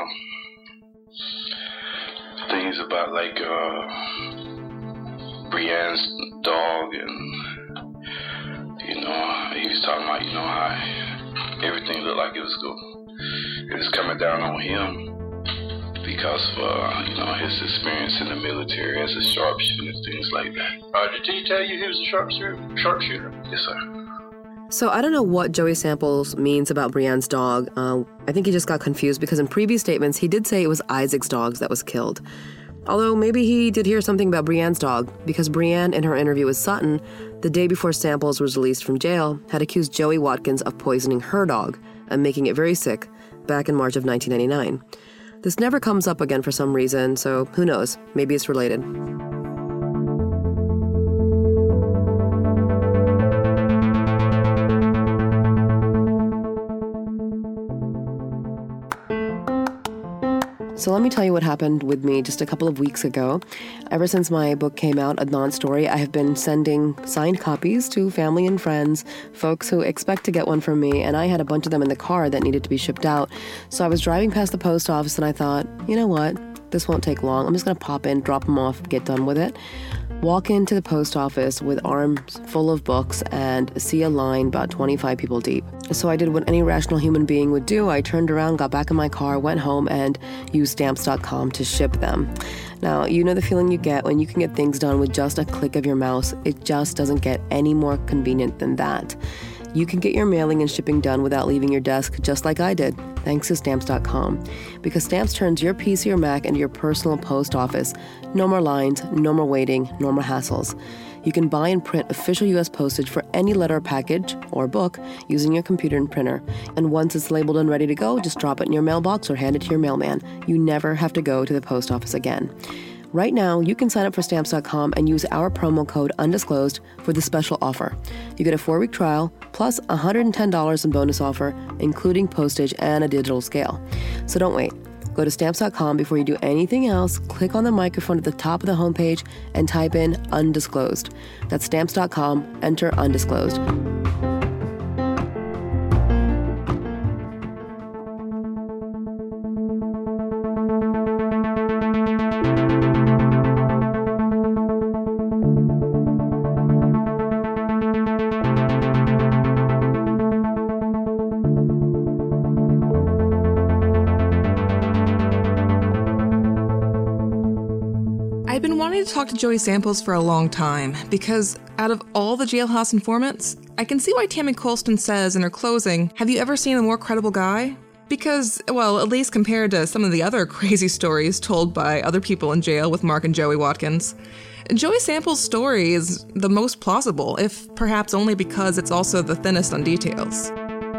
Speaker 13: things about like uh, Brianne's dog, and you know, he was talking about you know how everything looked like it was going, it was coming down on him because of uh, you know his experience in the military as a sharpshooter, things like that.
Speaker 12: All right. Did he tell you he was a sharpshooter? Sharpshooter?
Speaker 13: Yes, sir.
Speaker 2: So I don't know what Joey Samples means about Brianne's dog. Uh, I think he just got confused because in previous statements, he did say it was Isaac's dog that was killed. Although maybe he did hear something about Brianne's dog, because Brianne, in her interview with Sutton, the day before Samples was released from jail, had accused Joey Watkins of poisoning her dog and making it very sick back in March of nineteen ninety-nine. This never comes up again for some reason, so who knows? Maybe it's related. So let me tell you what happened with me just a couple of weeks ago. Ever since my book came out, Adnan's Story, I have been sending signed copies to family and friends, folks who expect to get one from me, and I had a bunch of them in the car that needed to be shipped out. So I was driving past the post office and I thought, you know what? This won't take long. I'm just going to pop in, drop them off, get done with it. Walk into the post office with arms full of books and see a line about twenty-five people deep. So I did what any rational human being would do. I turned around, got back in my car, went home, and used stamps dot com to ship them. Now, you know the feeling you get when you can get things done with just a click of your mouse. It just doesn't get any more convenient than that. You can get your mailing and shipping done without leaving your desk, just like I did, thanks to stamps dot com. Because Stamps turns your P C or Mac into your personal post office. No more lines, no more waiting, no more hassles. You can buy and print official U S postage for any letter or package or book using your computer and printer. And once it's labeled and ready to go, just drop it in your mailbox or hand it to your mailman. You never have to go to the post office again. Right now, you can sign up for stamps dot com and use our promo code undisclosed for the special offer. You get a four-week trial plus one hundred ten dollars in bonus offer, including postage and a digital scale. So don't wait. Go to stamps dot com before you do anything else, click on the microphone at the top of the homepage, and type in undisclosed. That's stamps dot com, enter undisclosed.
Speaker 3: I've been wanting to talk to Joey Samples for a long time because out of all the jailhouse informants, I can see why Tammy Colston says in her closing, "Have you ever seen a more credible guy?" Because, well, at least compared to some of the other crazy stories told by other people in jail with Mark and Joey Watkins, Joey Samples' story is the most plausible, if perhaps only because it's also the thinnest on details.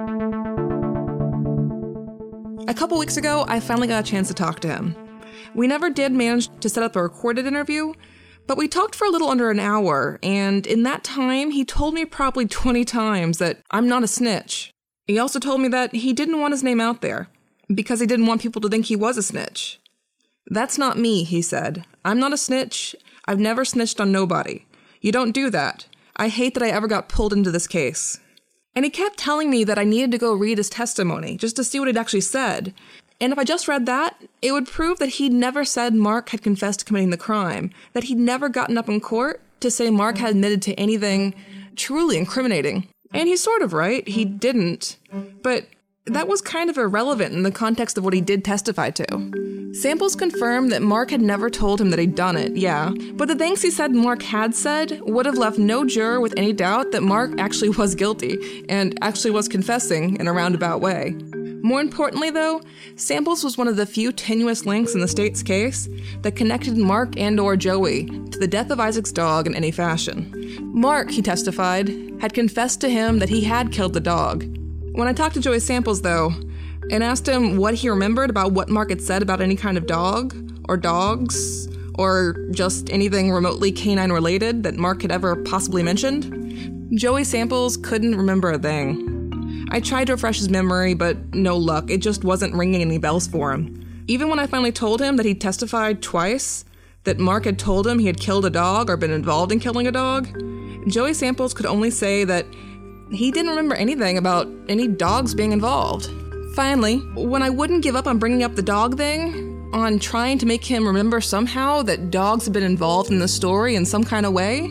Speaker 3: A couple weeks ago, I finally got a chance to talk to him. We never did manage to set up a recorded interview, but we talked for a little under an hour, and in that time, he told me probably twenty times that I'm not a snitch. He also told me that he didn't want his name out there, because he didn't want people to think he was a snitch. That's not me, he said. I'm not a snitch. I've never snitched on nobody. You don't do that. I hate that I ever got pulled into this case. And he kept telling me that I needed to go read his testimony, just to see what he'd actually said. And if I just read that, it would prove that he'd never said Mark had confessed to committing the crime, that he'd never gotten up in court to say Mark had admitted to anything truly incriminating. And he's sort of right, he didn't. But that was kind of irrelevant in the context of what he did testify to. Samples confirmed that Mark had never told him that he'd done it, yeah, but the things he said Mark had said would have left no juror with any doubt that Mark actually was guilty, and actually was confessing in a roundabout way. More importantly, though, Samples was one of the few tenuous links in the state's case that connected Mark and or Joey to the death of Isaac's dog in any fashion. Mark, he testified, had confessed to him that he had killed the dog. When I talked to Joey Samples, though, and asked him what he remembered about what Mark had said about any kind of dog, or dogs, or just anything remotely canine-related that Mark had ever possibly mentioned, Joey Samples couldn't remember a thing. I tried to refresh his memory, but no luck. It just wasn't ringing any bells for him. Even when I finally told him that he'd testified twice, that Mark had told him he had killed a dog or been involved in killing a dog, Joey Samples could only say that he didn't remember anything about any dogs being involved. Finally, when I wouldn't give up on bringing up the dog thing, on trying to make him remember somehow that dogs had been involved in the story in some kind of way,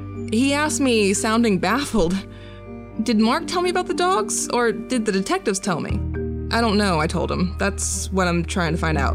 Speaker 3: he asked me, sounding baffled, "Did Mark tell me about the dogs, or did the detectives tell me?" "I don't know," I told him. "That's what I'm trying to find out."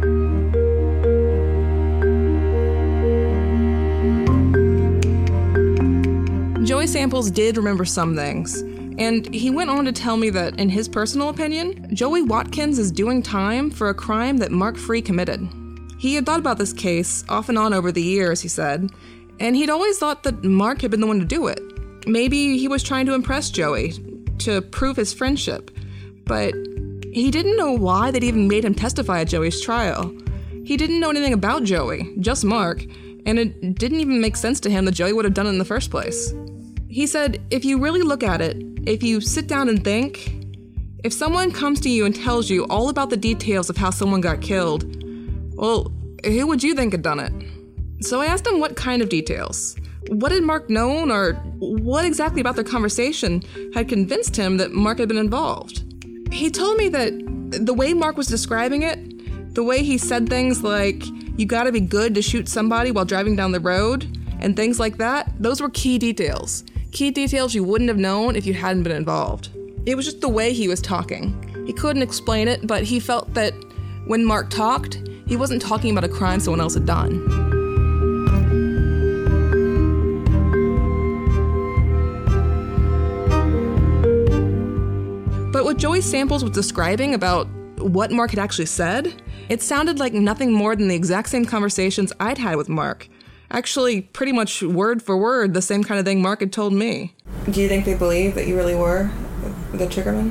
Speaker 3: Joey Samples did remember some things, and he went on to tell me that, in his personal opinion, Joey Watkins is doing time for a crime that Mark Free committed. He had thought about this case off and on over the years, he said, and he'd always thought that Mark had been the one to do it. Maybe he was trying to impress Joey, to prove his friendship, but he didn't know why they'd even made him testify at Joey's trial. He didn't know anything about Joey, just Mark, and it didn't even make sense to him that Joey would have done it in the first place. He said, if you really look at it, if you sit down and think, if someone comes to you and tells you all about the details of how someone got killed, well, who would you think had done it? So I asked him what kind of details. What had Mark known, or what exactly about their conversation had convinced him that Mark had been involved? He told me that the way Mark was describing it, the way he said things like, you gotta be good to shoot somebody while driving down the road, and things like that, those were key details. Key details you wouldn't have known if you hadn't been involved. It was just the way he was talking. He couldn't explain it, but he felt that when Mark talked, he wasn't talking about a crime someone else had done. But what Joey Samples was describing about what Mark had actually said, it sounded like nothing more than the exact same conversations I'd had with Mark. Actually, pretty much word for word, the same kind of thing Mark had told me.
Speaker 6: Do you think they believe that you really were the triggerman?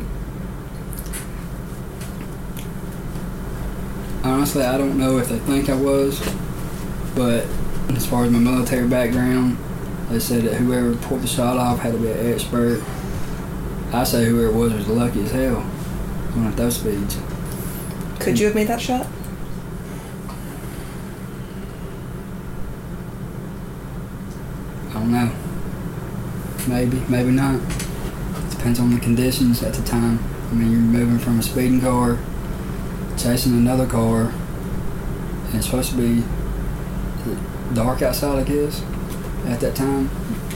Speaker 9: Honestly, I don't know if they think I was, but as far as my military background, they said that whoever pulled the shot off had to be an expert. I say whoever it was was lucky as hell going at those speeds.
Speaker 6: Could you have made that shot?
Speaker 9: I don't know. Maybe, maybe not. Depends on the conditions at the time. I mean, you're moving from a speeding car, chasing another car, and it's supposed to be dark outside, I guess, at that time.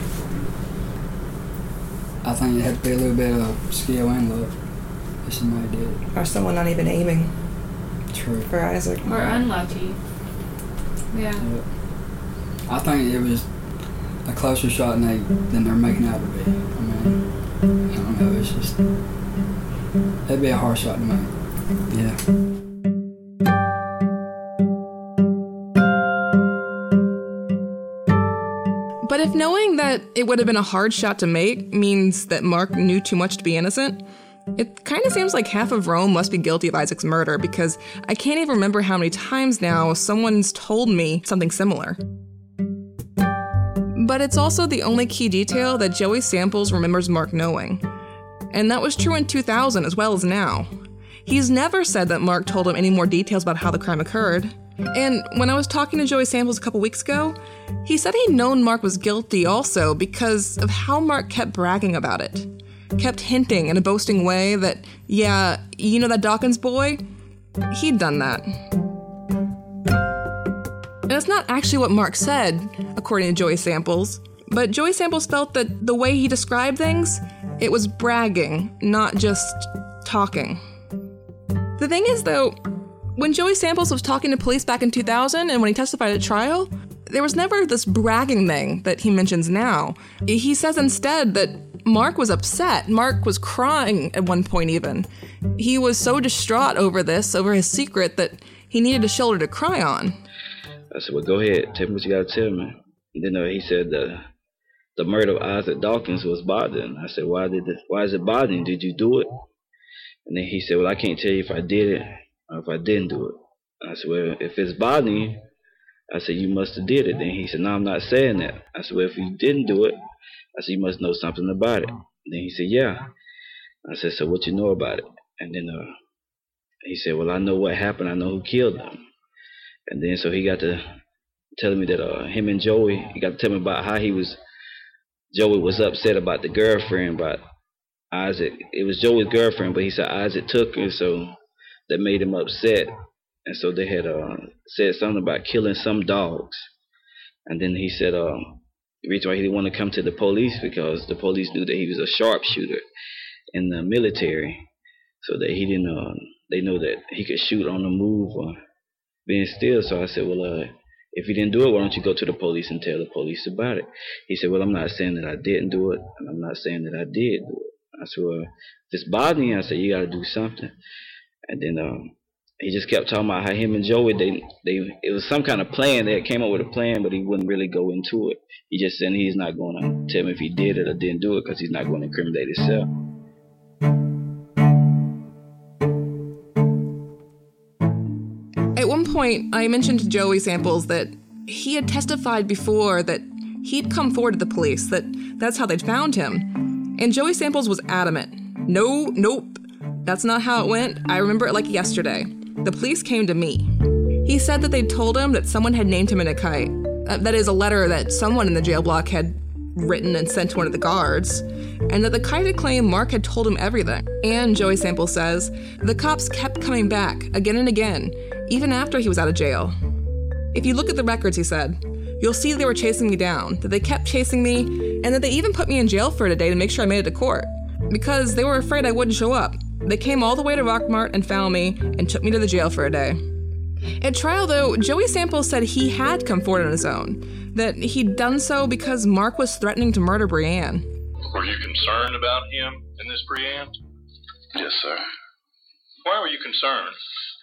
Speaker 9: I think it had to be a little bit of skill and luck if somebody did it.
Speaker 6: Or someone not even aiming.
Speaker 9: True.
Speaker 6: For Isaac.
Speaker 8: Or unlucky. Yeah.
Speaker 9: Yep. I think it was a closer shot than, they, than they're making out to be. I mean, I don't know, it's just... That'd be a hard shot to make. Yeah.
Speaker 3: But if knowing that it would have been a hard shot to make means that Mark knew too much to be innocent, it kind of seems like half of Rome must be guilty of Isaac's murder, because I can't even remember how many times now someone's told me something similar. But it's also the only key detail that Joey Samples remembers Mark knowing. And that was true in two thousand as well as now. He's never said that Mark told him any more details about how the crime occurred. And when I was talking to Joey Samples a couple weeks ago, he said he'd known Mark was guilty also because of how Mark kept bragging about it. Kept hinting in a boasting way that, yeah, you know that Dawkins boy? He'd done that. And it's not actually what Mark said, according to Joey Samples, but Joey Samples felt that the way he described things, it was bragging, not just talking. The thing is, though, when Joey Samples was talking to police back in two thousand and when he testified at trial, there was never this bragging thing that he mentions now. He says instead that Mark was upset. Mark was crying at one point even. He was so distraught over this, over his secret, that he needed a shoulder to cry on.
Speaker 10: I said, well, go ahead. Tell me what you got to tell me. And then uh, he said the the murder of Isaac Dawkins was bothering. I said, why did this, why is it bothering? Did you do it? And then he said, well, I can't tell you if I did it or if I didn't do it. I said, well, if it's bothering you, I said, you must have did it. Then he said, no, I'm not saying that. I said, well, if you didn't do it, I said, you must know something about it. And then he said, yeah. I said, so what you know about it? And then uh, he said, well, I know what happened. I know who killed them. And then so he got to telling me that uh, him and Joey, he got to tell me about how he was, Joey was upset about the girlfriend, about Isaac. It was Joey's girlfriend, but he said Isaac took her, so that made him upset. And so they had uh, said something about killing some dogs. And then he said uh, the reason why he didn't want to come to the police because the police knew that he was a sharpshooter in the military, so that he didn't, uh, they know that he could shoot on the move or being still. So I said, well, uh, if you didn't do it, why don't you go to the police and tell the police about it? He said, well, I'm not saying that I didn't do it, and I'm not saying that I did do it. I said, well, if it's bothering you, I said, you got to do something. And then um, he just kept talking about how him and Joey, they, they, it was some kind of plan. They came up with a plan, but he wouldn't really go into it. He just said he's not going to tell me if he did it or didn't do it because he's not going to incriminate himself.
Speaker 3: At one point, I mentioned to Joey Samples that he had testified before that he'd come forward to the police, that that's how they'd found him. And Joey Samples was adamant. No, nope, that's not how it went. I remember it like yesterday. The police came to me. He said that they'd told him that someone had named him in a kite. Uh, that is, a letter that someone in the jail block had written and sent to one of the guards, and that the kite had claimed Mark had told him everything. And Joey Samples says, the cops kept coming back again and again, even after he was out of jail. If you look at the records, he said, you'll see they were chasing me down, that they kept chasing me, and that they even put me in jail for a day to make sure I made it to court, because they were afraid I wouldn't show up. They came all the way to Rockmart and found me and took me to the jail for a day. At trial, though, Joey Samples said he had come forward on his own, that he'd done so because Mark was threatening to murder Brianne.
Speaker 12: Were you concerned about him and this Brianne?
Speaker 13: Yes, sir.
Speaker 12: Why were you concerned?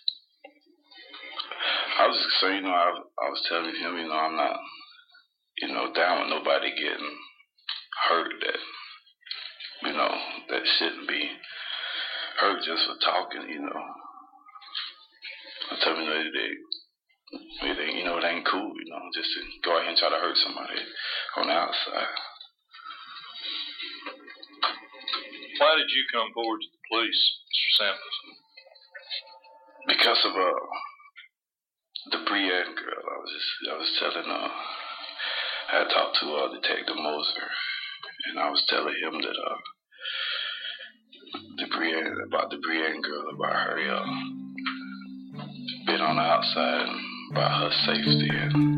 Speaker 13: I was just saying, you know, I, I was telling him, you know, I'm not, you know, down with nobody getting hurt that, you know, that shouldn't be hurt just for talking, you know. I tell him, you know, it, it, it, you know, it ain't cool, you know, just to go out here and try to hurt somebody on the outside.
Speaker 12: Why did you come forward to the police, Mister Samples?
Speaker 13: Because of uh, the Brianne girl. I was just, I was telling, uh, I had talked to uh, Detective Moser, and I was telling him that uh, the Brianne, about the Brianne girl, about her uh, being on the outside, and about her safety.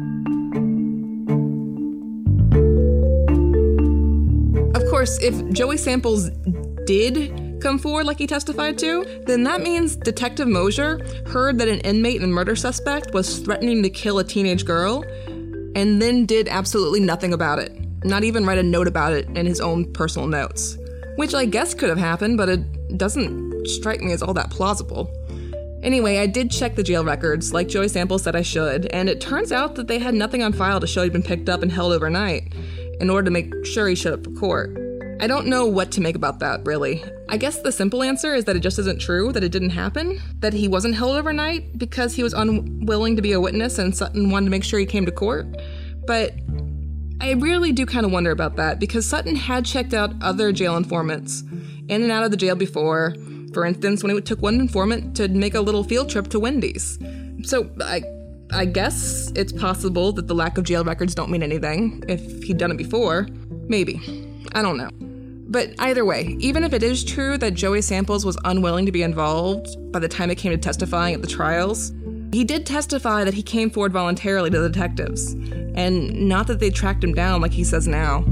Speaker 13: And
Speaker 3: of course, if Joey Samples did come forward like he testified to, then that means Detective Mosier heard that an inmate and murder suspect was threatening to kill a teenage girl, and then did absolutely nothing about it. Not even write a note about it in his own personal notes. Which I guess could have happened, but it doesn't strike me as all that plausible. Anyway, I did check the jail records, like Joey Samples said I should, and it turns out that they had nothing on file to show he'd been picked up and held overnight in order to make sure he showed up for court. I don't know what to make about that, really. I guess the simple answer is that it just isn't true, that it didn't happen, that he wasn't held overnight because he was unwilling to be a witness and Sutton wanted to make sure he came to court. But I really do kind of wonder about that, because Sutton had checked out other jail informants in and out of the jail before. For instance, when he took one informant to make a little field trip to Wendy's. So I I guess it's possible that the lack of jail records don't mean anything. If he'd done it before, maybe. I don't know. But either way, even if it is true that Joey Samples was unwilling to be involved by the time it came to testifying at the trials, he did testify that he came forward voluntarily to the detectives, and not that they tracked him down like he says now.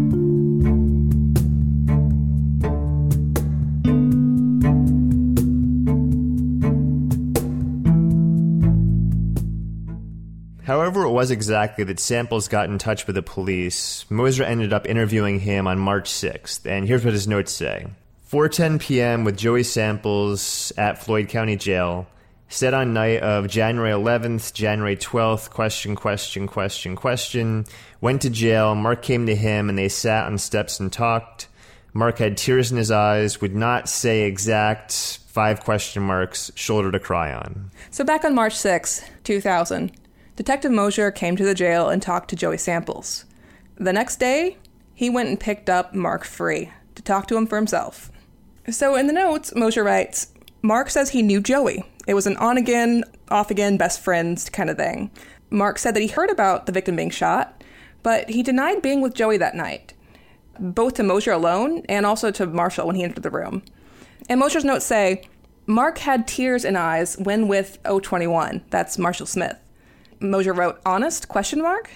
Speaker 4: However it was exactly that Samples got in touch with the police, Moser ended up interviewing him on March sixth, and here's what his notes say. four ten p.m. with Joey Samples at Floyd County Jail. Said on night of January eleventh, January twelfth, question, question, question, question. Went to jail, Mark came to him, and they sat on steps and talked. Mark had tears in his eyes, would not say exact, five question marks, shoulder to cry on.
Speaker 3: So back on March sixth, two thousand, Detective Moser came to the jail and talked to Joey Samples. The next day, he went and picked up Mark Free to talk to him for himself. So in the notes, Moser writes, Mark says he knew Joey. It was an on-again, off-again, best friends kind of thing. Mark said that he heard about the victim being shot, but he denied being with Joey that night, both to Moser alone and also to Marshall when he entered the room. And Moser's notes say, Mark had tears in eyes when with O twenty-one, that's Marshall Smith. Moser wrote, honest, question mark?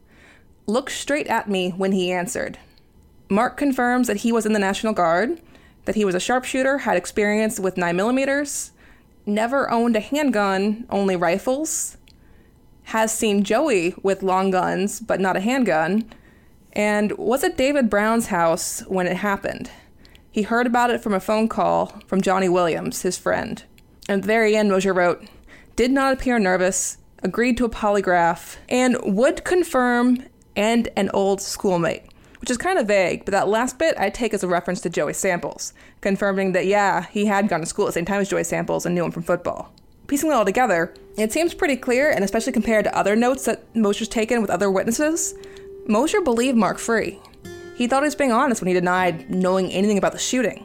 Speaker 3: Looked straight at me when he answered. Mark confirms that he was in the National Guard, that he was a sharpshooter, had experience with nine millimeters, never owned a handgun, only rifles, has seen Joey with long guns, but not a handgun, and was at David Brown's house when it happened. He heard about it from a phone call from Johnny Williams, his friend. And at the very end, Moser wrote, did not appear nervous, agreed to a polygraph, and would confirm and an old schoolmate, which is kind of vague, but that last bit I take as a reference to Joey Samples, confirming that, yeah, he had gone to school at the same time as Joey Samples and knew him from football. Piecing it all together, it seems pretty clear, and especially compared to other notes that Moser's taken with other witnesses, Moser believed Mark Free. He thought he was being honest when he denied knowing anything about the shooting.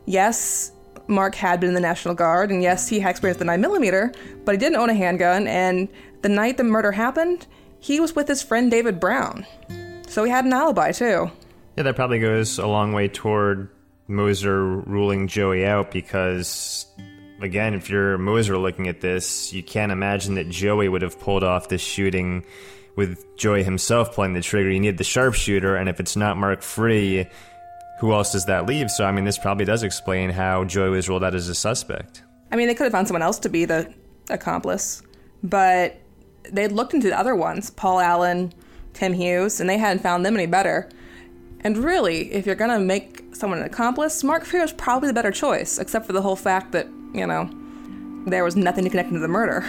Speaker 3: Yes, Mark had been in the National Guard, and yes, he had experience with the nine millimeter, but he didn't own a handgun, and the night the murder happened, he was with his friend David Brown. So he had an alibi, too.
Speaker 4: Yeah, that probably goes a long way toward Moser ruling Joey out, because, again, if you're Moser looking at this, you can't imagine that Joey would have pulled off this shooting with Joey himself pulling the trigger. You need the sharpshooter, and if it's not Mark Free, who else does that leave? So, I mean, this probably does explain how Joey was ruled out as a suspect.
Speaker 3: I mean, they could have found someone else to be the accomplice, but they'd looked into the other ones, Paul Allen, Tim Hughes, and they hadn't found them any better. And really, if you're going to make someone an accomplice, Mark Free was probably the better choice, except for the whole fact that, you know, there was nothing to connect him to the murder.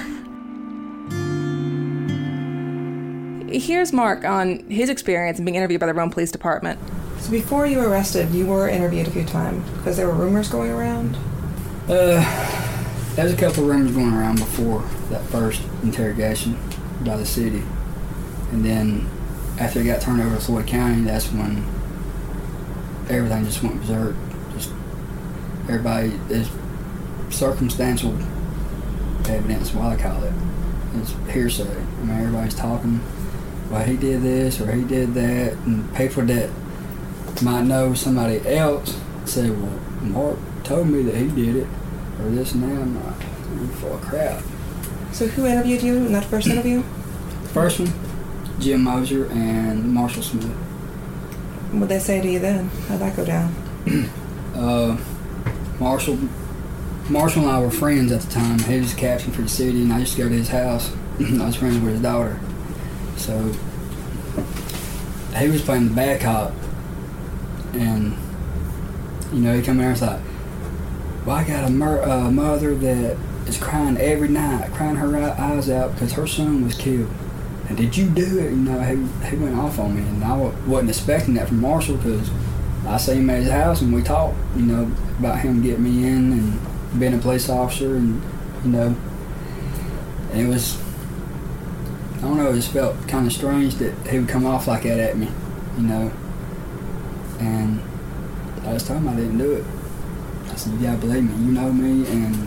Speaker 3: Here's Mark on his experience in being interviewed by the Rome Police Department. So before you were arrested, you were interviewed a few times because there were rumors going around?
Speaker 9: Uh, there's a couple rumors going around before that first interrogation by the city. And then after it got turned over to Floyd County, that's when everything just went berserk. Just everybody, there's circumstantial evidence, what I call it. It's hearsay. I mean, everybody's talking, well, he did this or he did that, and people that might know somebody else say, well, Mark told me that he did it, or this and that. I'm like, I'm full of crap.
Speaker 3: So who interviewed you in that first interview?
Speaker 9: The first one, Jim Moser and Marshall Smith.
Speaker 3: What'd they say to you then? How'd that go down?
Speaker 9: uh, Marshall, Marshall and I were friends at the time. He was the captain for the city, and I used to go to his house. I was friends with his daughter. So he was playing the bad cop, and you know, he come in there and was like, well, I got a mur- uh, mother that is crying every night, crying her eyes out because her son was killed. And did you do it? You know, he, he went off on me, and I w- wasn't expecting that from Marshall because I seen him at his house and we talked, you know, about him getting me in and being a police officer, and you know, and it was, I don't know, it just felt kind of strange that he would come off like that at me, you know. And I just told him I didn't do it. I said, you gotta believe me, you know me. And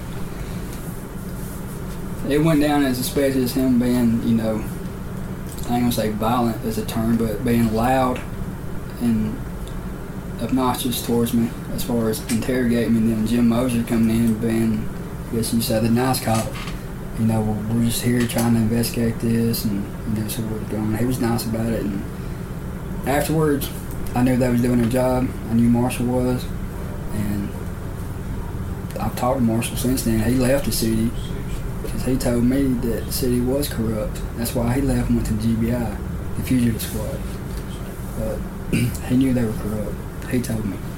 Speaker 9: it went down as especially as him being, you know, I ain't gonna say violent as a term, but being loud and obnoxious towards me as far as interrogating me. And then Jim Moser coming in and being, I guess you said, the nice cop. You know, we're just here trying to investigate this, and you know, so we're going. He was nice about it, and afterwards, I knew they was doing their job. I knew Marshall was, and I've talked to Marshall since then. He left the city because he told me that the city was corrupt. That's why he left and went to the G B I, the Fugitive Squad. But he knew they were corrupt. He told me.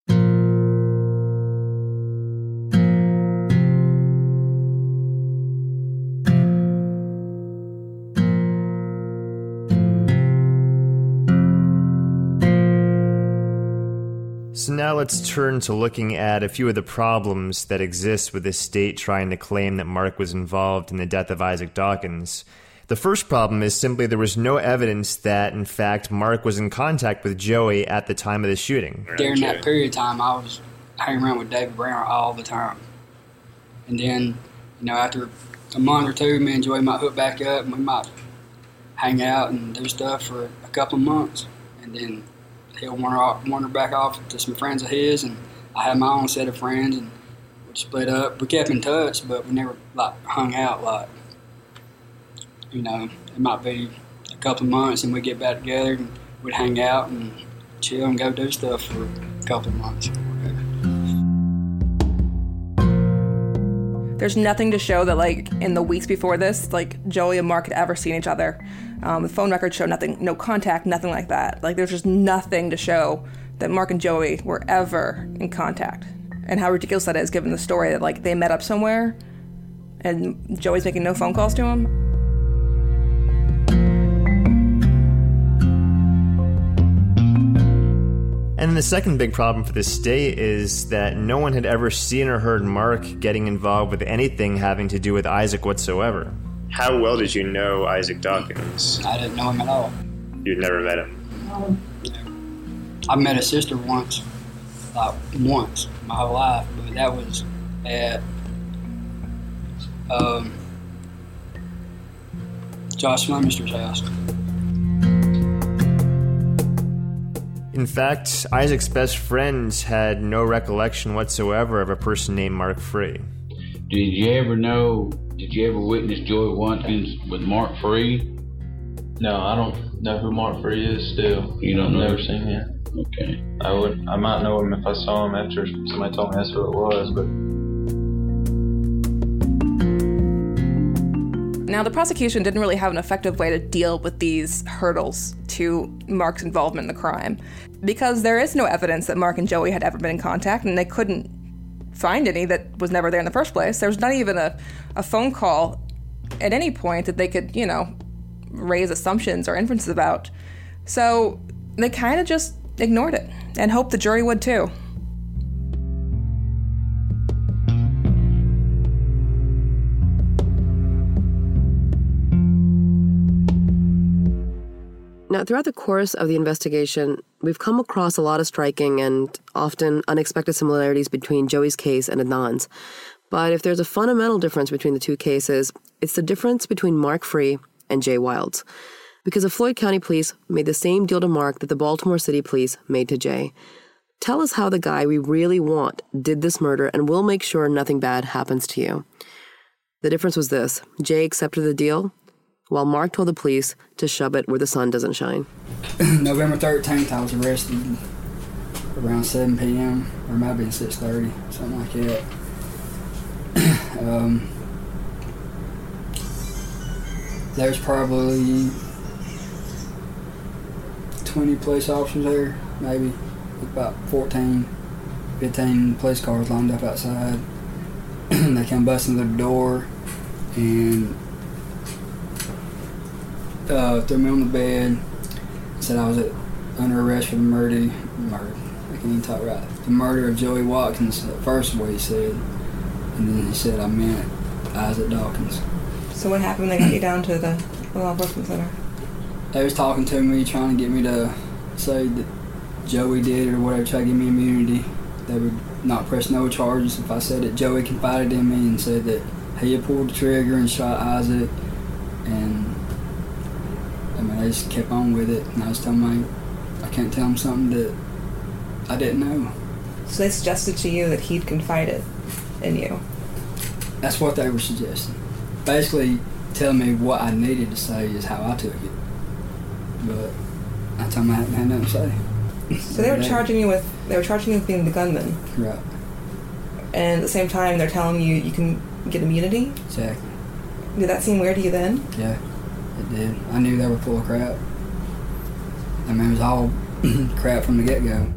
Speaker 4: So now let's turn to looking at a few of the problems that exist with the state trying to claim that Mark was involved in the death of Isaac Dawkins. The first problem is simply there was no evidence that, in fact, Mark was in contact with Joey at the time of the shooting.
Speaker 5: During that period of time, I was hanging around with David Brown all the time. And then, you know, after a month or two, me and Joey might hook back up and we might hang out and do stuff for a couple of months. And then he'll wander, off, wander back off to some friends of his, and I had my own set of friends, and we'd split up. We kept in touch, but we never, like, hung out, like, you know, it might be a couple of months and we'd get back together and we'd hang out and chill and go do stuff for a couple of months.
Speaker 3: There's nothing to show that, like, in the weeks before this, like, Joey and Mark had ever seen each other. Um, the phone records show nothing, no contact, nothing like that. Like, there's just nothing to show that Mark and Joey were ever in contact. And how ridiculous that is, given the story that, like, they met up somewhere and Joey's making no phone calls to him.
Speaker 4: And the second big problem for the state is that no one had ever seen or heard Mark getting involved with anything having to do with Isaac whatsoever. How well did you know Isaac Dawkins?
Speaker 5: I didn't know him at all.
Speaker 4: You'd never met him?
Speaker 5: I met his sister once, like once, my whole life, but that was at um, Josh Flemister's house.
Speaker 4: In fact, Isaac's best friends had no recollection whatsoever of a person named Mark Free.
Speaker 10: Did you ever know, did you ever witness Joey Watkins with Mark Free?
Speaker 12: No, I don't know who Mark Free is still.
Speaker 10: You don't
Speaker 12: I've
Speaker 10: know?
Speaker 12: never seen him.
Speaker 10: Okay.
Speaker 12: I would, I might know him if I saw him after somebody told me that's who it was, but...
Speaker 3: Now, the prosecution didn't really have an effective way to deal with these hurdles to Mark's involvement in the crime, because there is no evidence that Mark and Joey had ever been in contact, and they couldn't find any that was never there in the first place. There was not even a, a phone call at any point that they could, you know, raise assumptions or inferences about. So they kind of just ignored it and hoped the jury would too.
Speaker 2: Now, throughout the course of the investigation, we've come across a lot of striking and often unexpected similarities between Joey's case and Adnan's. But if there's a fundamental difference between the two cases, it's the difference between Mark Free and Jay Wilds. Because the Floyd County Police made the same deal to Mark that the Baltimore City Police made to Jay. Tell us how the guy we really want did this murder, and we'll make sure nothing bad happens to you. The difference was this: Jay accepted the deal, while Mark told the police to shove it where the sun doesn't shine.
Speaker 9: November thirteenth, I was arrested around seven p.m., or it might have been six thirty, something like that. um, there's probably twenty police officers there, maybe about fourteen fifteen police cars lined up outside. They come busting through the door and uh, threw me on the bed. Said I was at, under arrest for the murder, murder. I can't even talk right. The murder of Joey Watkins. At first, what he said, and then he said I meant Isaac Dawkins.
Speaker 3: So what happened when they got you down to the law enforcement center?
Speaker 9: They was talking to me, trying to get me to say that Joey did it or whatever, try to give me immunity. They would not press no charges if I said that Joey confided in me and said that he had pulled the trigger and shot Isaac. And I mean, they just kept on with it. And I was telling me I can't tell them something that I didn't know.
Speaker 3: So they suggested to you that he'd confided in you?
Speaker 9: That's what they were suggesting. Basically telling me what I needed to say is how I took it. But I told them I hadn't had nothing to say.
Speaker 3: So they were charging you with they were charging you with being the gunman.
Speaker 9: Right.
Speaker 3: And at the same time they're telling you you can get immunity?
Speaker 9: Exactly.
Speaker 3: Did that seem weird to you then?
Speaker 9: Yeah, it did. I knew they were full of crap. I mean, it was all crap from the get-go.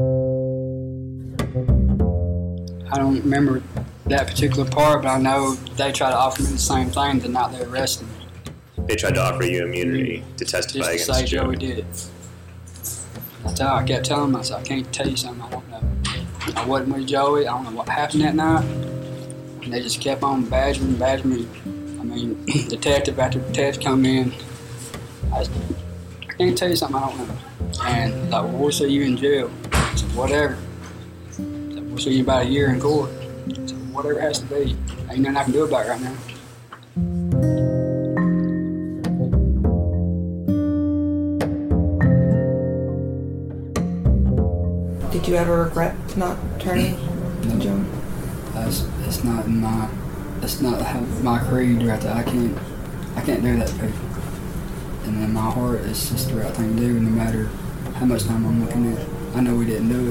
Speaker 5: I don't remember that particular part, but I know they tried to offer me the same thing the night they arrested me.
Speaker 4: They tried to offer you immunity to testify
Speaker 5: Just to
Speaker 4: against
Speaker 5: say
Speaker 4: Joey.
Speaker 5: Joey did it. That's how I kept telling myself, I can't tell you something I don't know. I wasn't with Joey, I don't know what happened that night. And they just kept on badgering me, badgering me. I mean, detective after detective come in. I, just, I can't tell you something I don't know. And like, well, we'll see you in jail. I said, whatever. I said, we'll see you in about a year in court. I said, whatever it has to be. Ain't nothing I can do about it right now.
Speaker 3: Did you ever regret not turning
Speaker 9: No.
Speaker 3: Joey?
Speaker 9: That's, it's not in my, it's not how, my creed right there. I can't, I can't do that to people. And in my heart, it's just the right thing to do, no matter how much time I'm looking at it. I know we didn't do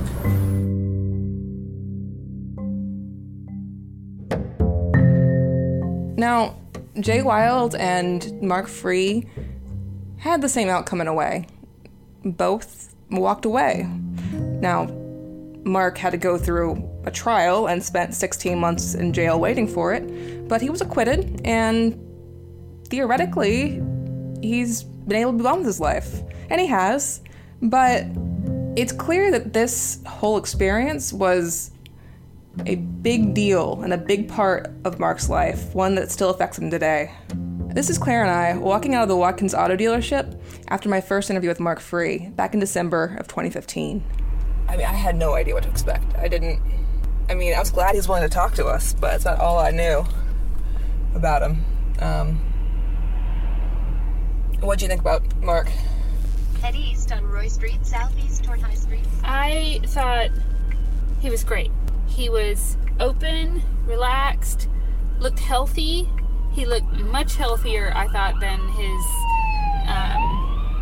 Speaker 9: it.
Speaker 3: Now, Jay Wilde and Mark Free had the same outcome in a way. Both walked away. Now, Mark had to go through a trial and spent sixteen months in jail waiting for it, but he was acquitted, and theoretically, he's been able to move on with his life. And he has, but it's clear that this whole experience was a big deal and a big part of Mark's life, one that still affects him today. This is Claire and I walking out of the Watkins Auto dealership after my first interview with Mark Free back in December of twenty fifteen. I mean, I had no idea what to expect. I didn't, I mean, I was glad he was willing to talk to us, but it's not all I knew about him. Um, what'd you think about Mark?
Speaker 14: Head east on Roy Street, southeast toward High Street.
Speaker 8: I thought he was great. He was open, relaxed, looked healthy. He looked much healthier, I thought, than his, um,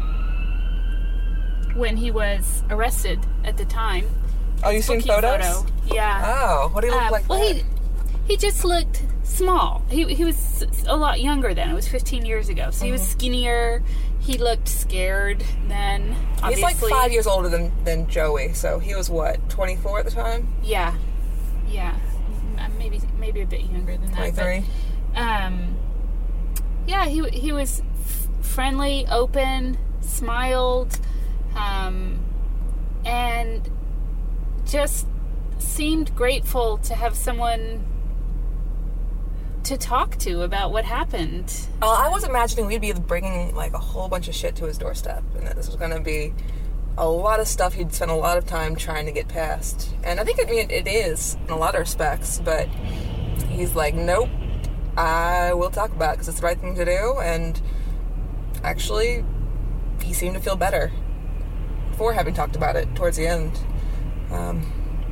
Speaker 8: when he was arrested at the time.
Speaker 3: Oh, you seen photos?
Speaker 8: Photo. Yeah.
Speaker 3: Oh, what do he look
Speaker 8: uh,
Speaker 3: like
Speaker 8: Well,
Speaker 3: then?
Speaker 8: he he just looked small. He he was a lot younger then. It was fifteen years ago. So he was skinnier. He looked scared then, obviously.
Speaker 3: He's like five years older than, than Joey, so he was what, twenty-four at the time?
Speaker 8: Yeah. Yeah. Uh, Maybe maybe a bit younger than that.
Speaker 3: twenty-three?
Speaker 8: But, um, yeah, he he was f- friendly, open, smiled, um, and just seemed grateful to have someone to talk to about what happened.
Speaker 3: Uh, I was imagining we'd be bringing like a whole bunch of shit to his doorstep, and that this was going to be a lot of stuff he'd spent a lot of time trying to get past. And I think I mean, it is in a lot of respects, but he's like, nope, I will talk about it because it's the right thing to do. And actually, he seemed to feel better for having talked about it towards the end. Um,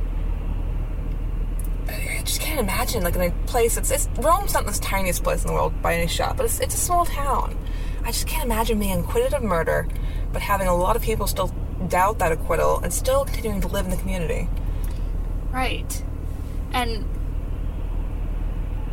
Speaker 3: I just can't imagine, like, in a place, it's, it's Rome's not the tiniest place in the world by any shot, but it's, it's a small town. I just can't imagine being acquitted of murder, but having a lot of people still doubt that acquittal and still continuing to live in the community.
Speaker 8: Right. And,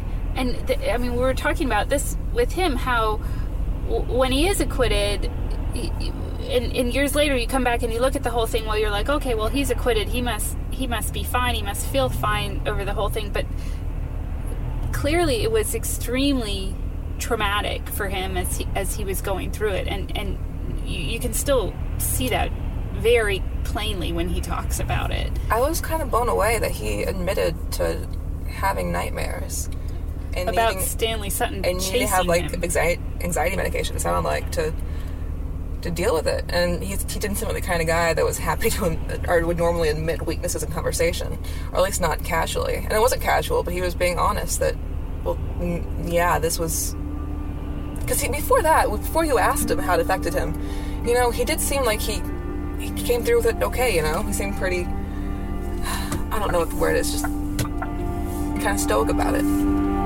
Speaker 8: and th- I mean, we were talking about this with him, how w- when he is acquitted, and, and years later you come back and you look at the whole thing, well, you're like, okay, well, he's acquitted. He must he must be fine. He must feel fine over the whole thing. But clearly it was extremely traumatic for him as he, as he was going through it. And, and you, you can still see that very plainly when he talks about it.
Speaker 3: I was kind of blown away that he admitted to having nightmares. And
Speaker 8: about
Speaker 3: needing,
Speaker 8: Stanley Sutton
Speaker 3: and
Speaker 8: chasing
Speaker 3: needing to have like
Speaker 8: him.
Speaker 3: anxiety, anxiety medication, it sounded like, to to deal with it. And he, he didn't seem like the kind of guy that was happy to, or would normally admit weaknesses in conversation, or at least not casually. And it wasn't casual, but he was being honest that, well, yeah, this was... Because before that, before you asked him how it affected him, you know, he did seem like he, he came through with it okay, you know? He seemed pretty... I don't know what the word is, just kind of stoic about it.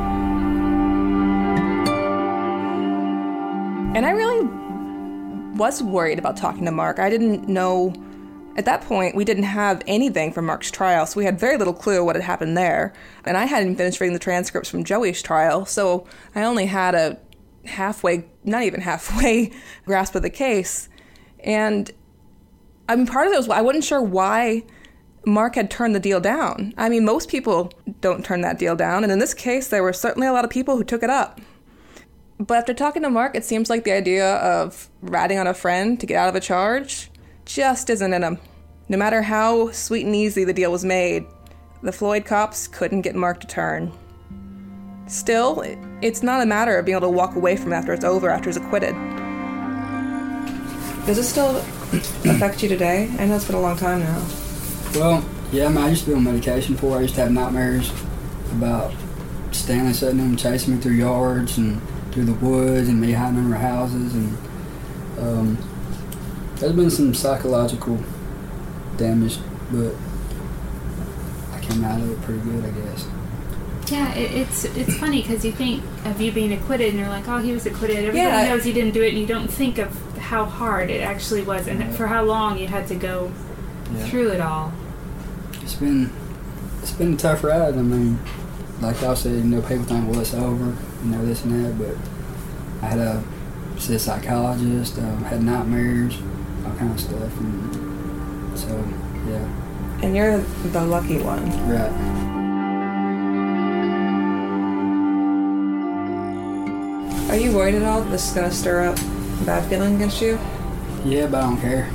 Speaker 3: And I really was worried about talking to Mark. I didn't know, at that point, we didn't have anything from Mark's trial, so we had very little clue what had happened there. And I hadn't finished reading the transcripts from Joey's trial, so I only had a halfway, not even halfway, grasp of the case. And I mean, part of it was I wasn't sure why Mark had turned the deal down. I mean, most people don't turn that deal down, and in this case, there were certainly a lot of people who took it up. But after talking to Mark, it seems like the idea of ratting on a friend to get out of a charge just isn't in him. No matter how sweet and easy the deal was made, the Floyd cops couldn't get Mark to turn. Still, it's not a matter of being able to walk away from it after it's over, after he's acquitted. Does it still affect you today? I know it's been a long time now.
Speaker 9: Well, yeah, I mean, I used to be on medication for it. I used to have nightmares about Stanley Sutton and chasing me through yards and through the woods and me hiding under houses, and um, there's been some psychological damage, but I came out of it pretty good, I guess.
Speaker 8: Yeah, it, it's it's funny because you think of you being acquitted and you're like, oh, he was acquitted. Everybody
Speaker 3: Yeah.
Speaker 8: knows he didn't do it, and you don't think of how hard it actually was and for how long you had to go
Speaker 9: Yeah.
Speaker 8: through it all.
Speaker 9: It's been it's been a tough ride. I mean, like I said, you know, people think, well, it's over, you know, this and that, but I had a, see a psychologist, um, had nightmares, all kind of stuff, and so, yeah.
Speaker 3: And you're the lucky one.
Speaker 9: Right.
Speaker 3: Are you worried at all that this is going to stir up a bad feeling against you?
Speaker 9: Yeah, but I don't care.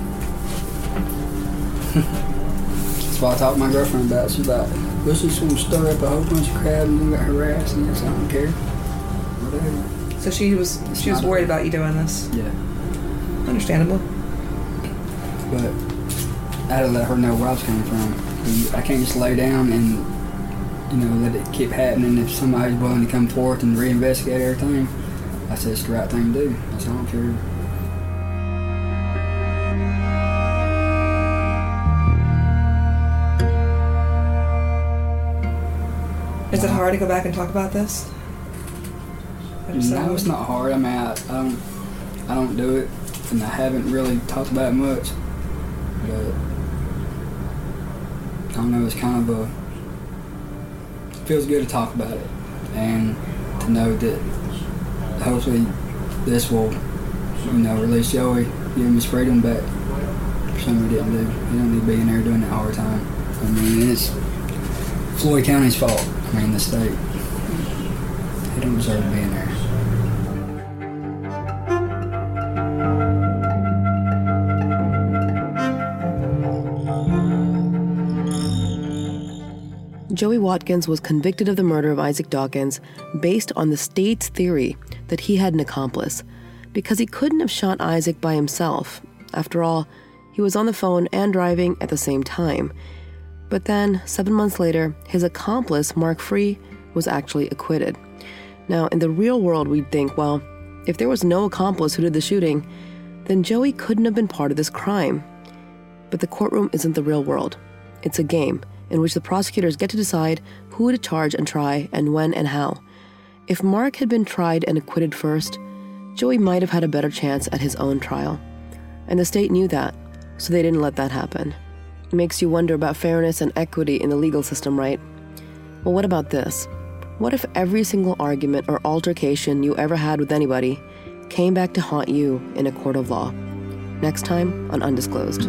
Speaker 9: That's why I talked to my girlfriend about it. She's like, let's just gonna stir up a whole bunch of crap and we got harassed and this. I don't care. Whatever.
Speaker 3: So she was
Speaker 9: It's
Speaker 3: she was
Speaker 9: not-
Speaker 3: worried about you doing this.
Speaker 9: Yeah.
Speaker 3: Understandable.
Speaker 9: But I had to let her know where I was coming from. I can't just lay down and, you know, let it keep happening. If somebody's willing to come forth and reinvestigate everything, I said it's the right thing to do. I said, I don't care.
Speaker 3: Is it hard to go back and talk about this?
Speaker 9: No, it's not hard. I mean, I, I don't, I don't do it, and I haven't really talked about it much. But I don't know. It's kind of a. It feels good to talk about it, and to know that hopefully this will, you know, release Joey, give him his freedom back for something he didn't do. He don't need to be in there doing it all the time. I mean, it's Floyd County's fault. I mean, the state. He don't deserve to be in there.
Speaker 2: Joey Watkins was convicted of the murder of Isaac Dawkins based on the state's theory that he had an accomplice, because he couldn't have shot Isaac by himself. After all, he was on the phone and driving at the same time. But then, seven months later, his accomplice, Mark Free, was actually acquitted. Now, in the real world, we'd think, well, if there was no accomplice who did the shooting, then Joey couldn't have been part of this crime. But the courtroom isn't the real world. It's a game in which the prosecutors get to decide who to charge and try and when and how. If Mark had been tried and acquitted first, Joey might have had a better chance at his own trial. And the state knew that, so they didn't let that happen. It makes you wonder about fairness and equity in the legal system, right? Well, what about this? What if every single argument or altercation you ever had with anybody came back to haunt you in a court of law? next time on Undisclosed.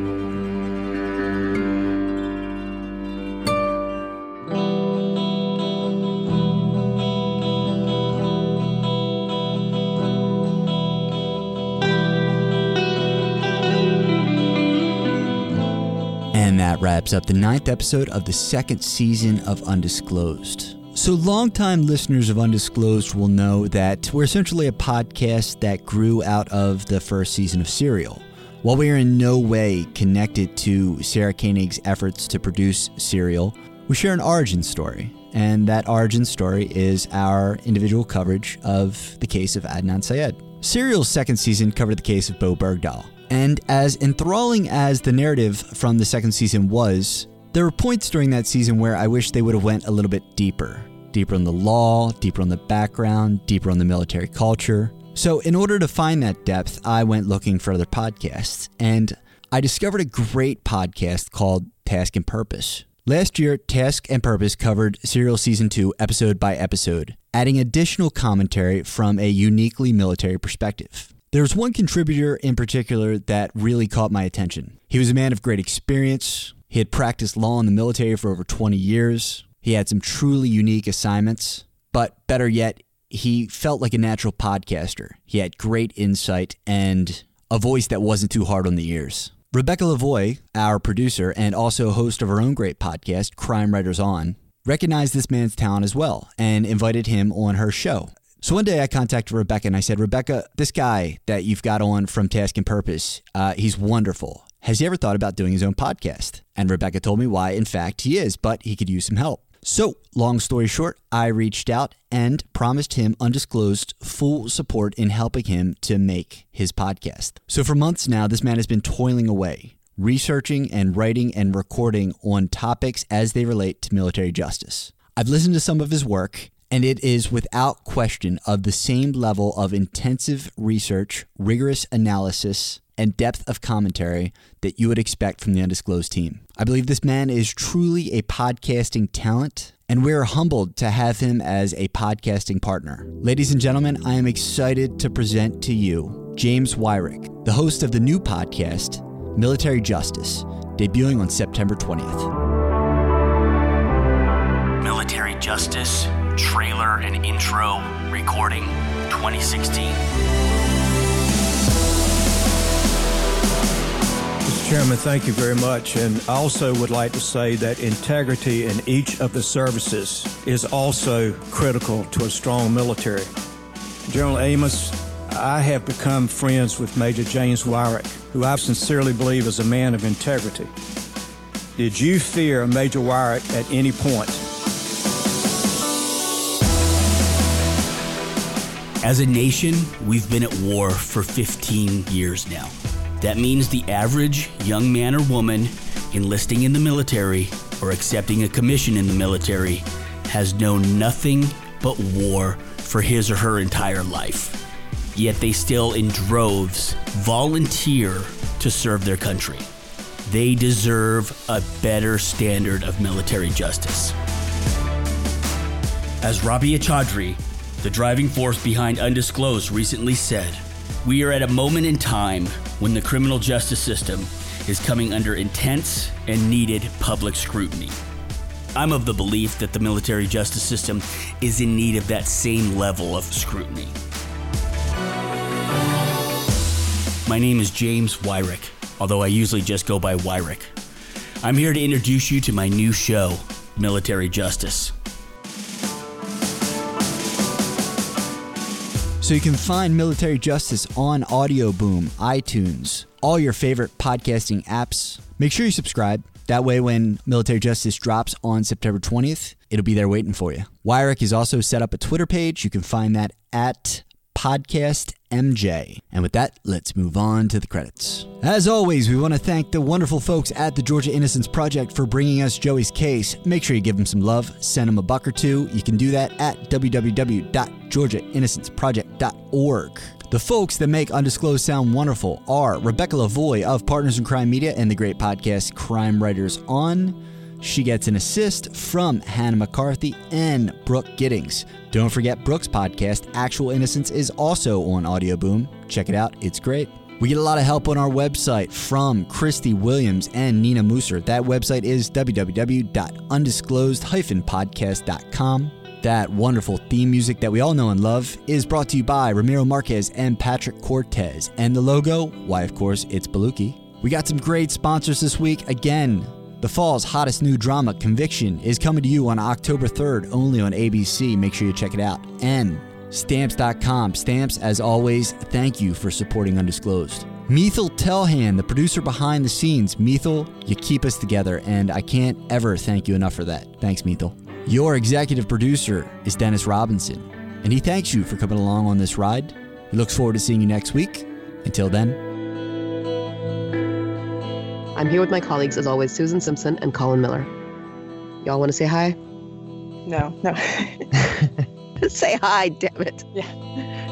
Speaker 1: And that wraps up the ninth episode of the second season of Undisclosed. So longtime listeners of Undisclosed will know that we're essentially a podcast that grew out of the first season of Serial. While we are in no way connected to Sarah Koenig's efforts to produce Serial, we share an origin story. And that origin story is our individual coverage of the case of Adnan Syed. Serial's second season covered the case of Bowe Bergdahl. And as enthralling as the narrative from the second season was, there were points during that season where I wish they would have went a little bit deeper. Deeper on the law, deeper on the background, deeper on the military culture. So in order to find that depth, I went looking for other podcasts. And I discovered a great podcast called Task and Purpose. Last year, Task and Purpose covered Serial Season two episode by episode, adding additional commentary from a uniquely military perspective. There was one contributor in particular that really caught my attention. He was a man of great experience. He had practiced law in the military for over twenty years. He had some truly unique assignments. But better yet, he felt like a natural podcaster. He had great insight and a voice that wasn't too hard on the ears. Rebecca Lavoie, our producer and also host of her own great podcast, Crime Writers On, recognized this man's talent as well and invited him on her show. So one day I contacted Rebecca and I said, Rebecca, this guy that you've got on from Task and Purpose, uh, he's wonderful. Has he ever thought about doing his own podcast? And Rebecca told me why, in fact, he is, but he could use some help. So, long story short, I reached out and promised him undisclosed full support in helping him to make his podcast. So for months now, this man has been toiling away, researching and writing and recording on topics as they relate to military justice. I've listened to some of his work, and it is without question of the same level of intensive research, rigorous analysis, and depth of commentary that you would expect from the Undisclosed team. I believe this man is truly a podcasting talent, and we're humbled to have him as a podcasting partner. Ladies and gentlemen, I am excited to present to you James Wyrick, the host of the new podcast, Military Justice, debuting on September twentieth.
Speaker 15: Military Justice, trailer and intro, recording twenty sixteen.
Speaker 16: Mister Chairman, thank you very much. And I also would like to say that integrity in each of the services is also critical to a strong military. General Amos, I have become friends with Major James Wyrick, who I sincerely believe is a man of integrity. Did you fear Major Wyrick at any point?
Speaker 15: As a nation, we've been at war for fifteen years now. That means the average young man or woman enlisting in the military or accepting a commission in the military has known nothing but war for his or her entire life. Yet they still, in droves, volunteer to serve their country. They deserve a better standard of military justice. As Rabia Chaudhry, the driving force behind Undisclosed, recently said, we are at a moment in time when the criminal justice system is coming under intense and needed public scrutiny. I'm of the belief that the military justice system is in need of that same level of scrutiny. My name is James Wyrick, although I usually just go by Wyrick. I'm here to introduce you to my new show, Military Justice.
Speaker 1: So you can find Military Justice on Audio Boom, iTunes, all your favorite podcasting apps. Make sure you subscribe. That way when Military Justice drops on September twentieth, it'll be there waiting for you. Wyrick has also set up a Twitter page. You can find that at Podcast M J. And with that, let's move on to the credits. As always, we want to thank the wonderful folks at the Georgia Innocence Project for bringing us Joey's case. Make sure you give them some love. Send them a buck or two. You can do that at w w w dot georgia innocence project dot org. The folks that make Undisclosed sound wonderful are Rebecca Lavoie of Partners in Crime Media and the great podcast Crime Writers On. She gets an assist from Hannah McCarthy and Brooke Giddings. Don't forget Brooke's podcast, Actual Innocence, is also on Audio Boom. Check it out. It's great. We get a lot of help on our website from Christy Williams and Nina Musser. That website is w w w dot undisclosed dash podcast dot com. That wonderful theme music that we all know and love is brought to you by Ramiro Marquez and Patrick Cortez. And the logo, why, of course, it's Baluki. We got some great sponsors this week. Again, the fall's hottest new drama, Conviction, is coming to you on October third, only on A B C. Make sure you check it out. And Stamps dot com. Stamps, as always, thank you for supporting Undisclosed. Methil Telhan, the producer behind the scenes. Methil, you keep us together, and I can't ever thank you enough for that. Thanks, Methil. Your executive producer is Dennis Robinson, and he thanks you for coming along on this ride. He looks forward to seeing you next week. Until then.
Speaker 2: I'm here with my colleagues, as always, Susan Simpson and Colin Miller. Y'all want to say hi?
Speaker 6: No, no.
Speaker 2: Say hi, damn it.
Speaker 6: Yeah.